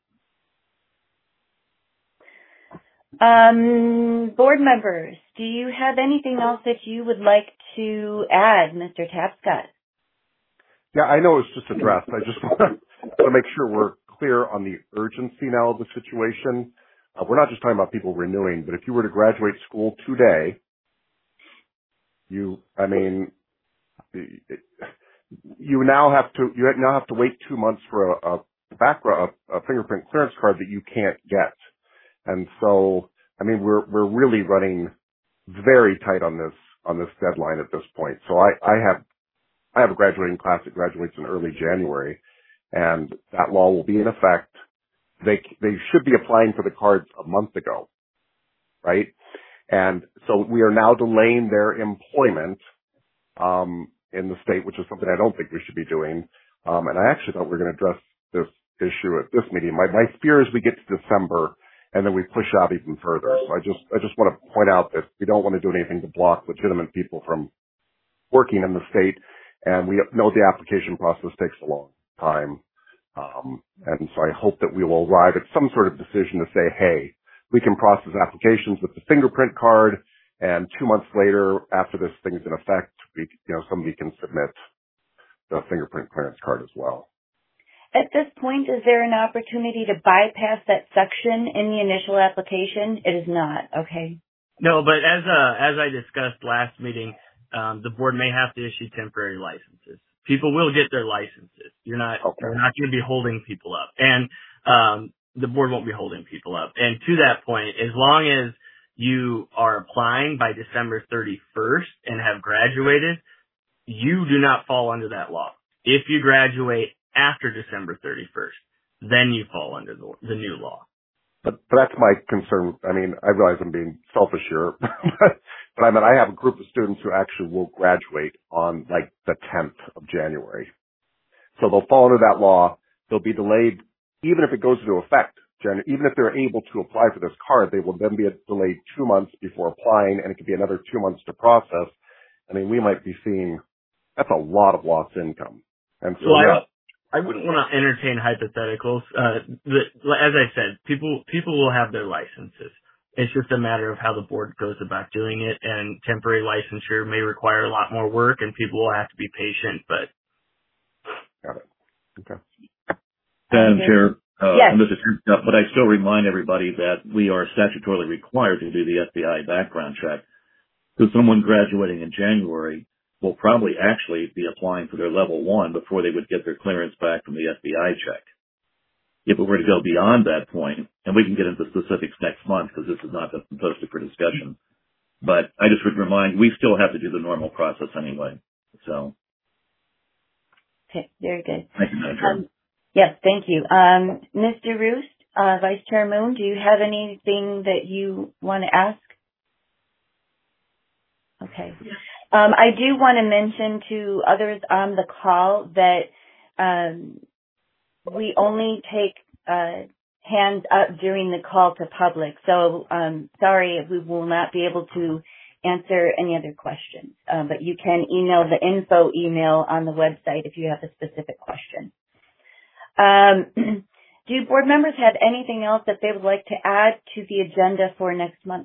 Chair. Board members, do you have anything else that you would like to add, Mr. Tapscott? Yeah, I know it's just addressed. I just want to make sure we're clear on the urgency now of the situation. We're not just talking about people renewing, but if you were to graduate school today, you now have to wait 2 months for a fingerprint clearance card that you can't get. And so, we're really running very tight on this deadline at this point. So I have a graduating class that graduates in early January, and that law will be in effect. They should be applying for the cards a month ago, right? And so we are now delaying their employment in the state, which is something I don't think we should be doing. And I actually thought we were going to address this issue at this meeting. My fear is we get to December and then we push out even further. So I just want to point out that we don't want to do anything to block legitimate people from working in the state. And we know the application process takes a long time. And so I hope that we will arrive at some sort of decision to say, hey, we can process applications with the fingerprint card, and 2 months later, after this thing's in effect, somebody can submit the fingerprint clearance card as well. At this point, is there an opportunity to bypass that section in the initial application? It is not. Okay. No, but as I discussed last meeting, the board may have to issue temporary licenses. People will get their licenses. You're not going to be holding people up, and the board won't be holding people up. And to that point, as long as you are applying by December 31st and have graduated, you do not fall under that law. If you graduate after December 31st, then you fall under the new law. But that's my concern. I mean, I realize I'm being selfish here, but I have a group of students who actually will graduate on like the 10th of January. So they'll fall under that law. They'll be delayed, even if it goes into effect. Even if they're able to apply for this card, they will then be delayed 2 months before applying, and it could be another 2 months to process. I mean, we might be seeing that's a lot of lost income. And so, I wouldn't want to entertain hypotheticals. As I said, people will have their licenses. It's just a matter of how the board goes about doing it, and temporary licensure may require a lot more work, and people will have to be patient, but. Got it. Okay. Madam Chair, yes. But I still remind everybody that we are statutorily required to do the FBI background check. So someone graduating in January will probably actually be applying for their level 1 before they would get their clearance back from the FBI check. If it were to go beyond that point, and we can get into specifics next month because this is not posted for discussion, but I just would remind, we still have to do the normal process anyway. So. Okay, very good. Thank you, Madam Chair. Yes, thank you. Mr. Roost, Vice Chair Moon, do you have anything that you want to ask? Okay. I do want to mention to others on the call that we only take hands up during the call to public. So sorry if we will not be able to answer any other questions. But you can email the info email on the website if you have a specific question. Do board members have anything else that they would like to add to the agenda for next month?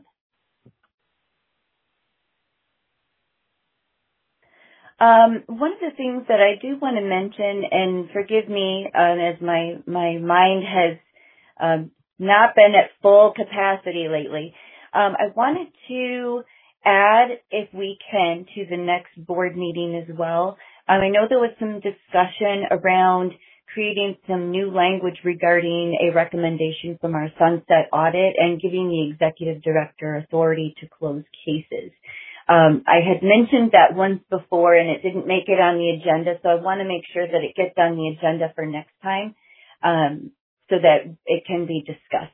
One of the things that I do want to mention, and forgive me as my mind has not been at full capacity lately, I wanted to add, if we can, to the next board meeting as well. I know there was some discussion around creating some new language regarding a recommendation from our sunset audit and giving the executive director authority to close cases. I had mentioned that once before and it didn't make it on the agenda, so I want to make sure that it gets on the agenda for next time so that it can be discussed.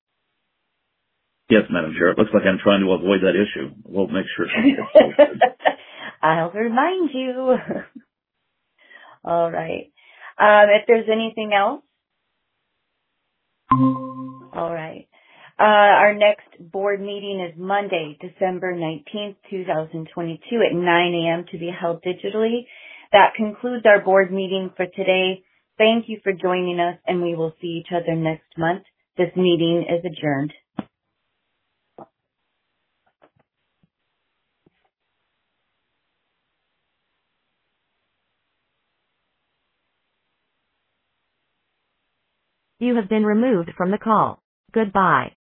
Yes, Madam Chair. It looks like I'm trying to avoid that issue. We'll make sure. I'll remind you. All right. If there's anything else. All right. Our next board meeting is Monday, December 19th, 2022 at 9 a.m. to be held digitally. That concludes our board meeting for today. Thank you for joining us, and we will see each other next month. This meeting is adjourned. You have been removed from the call. Goodbye.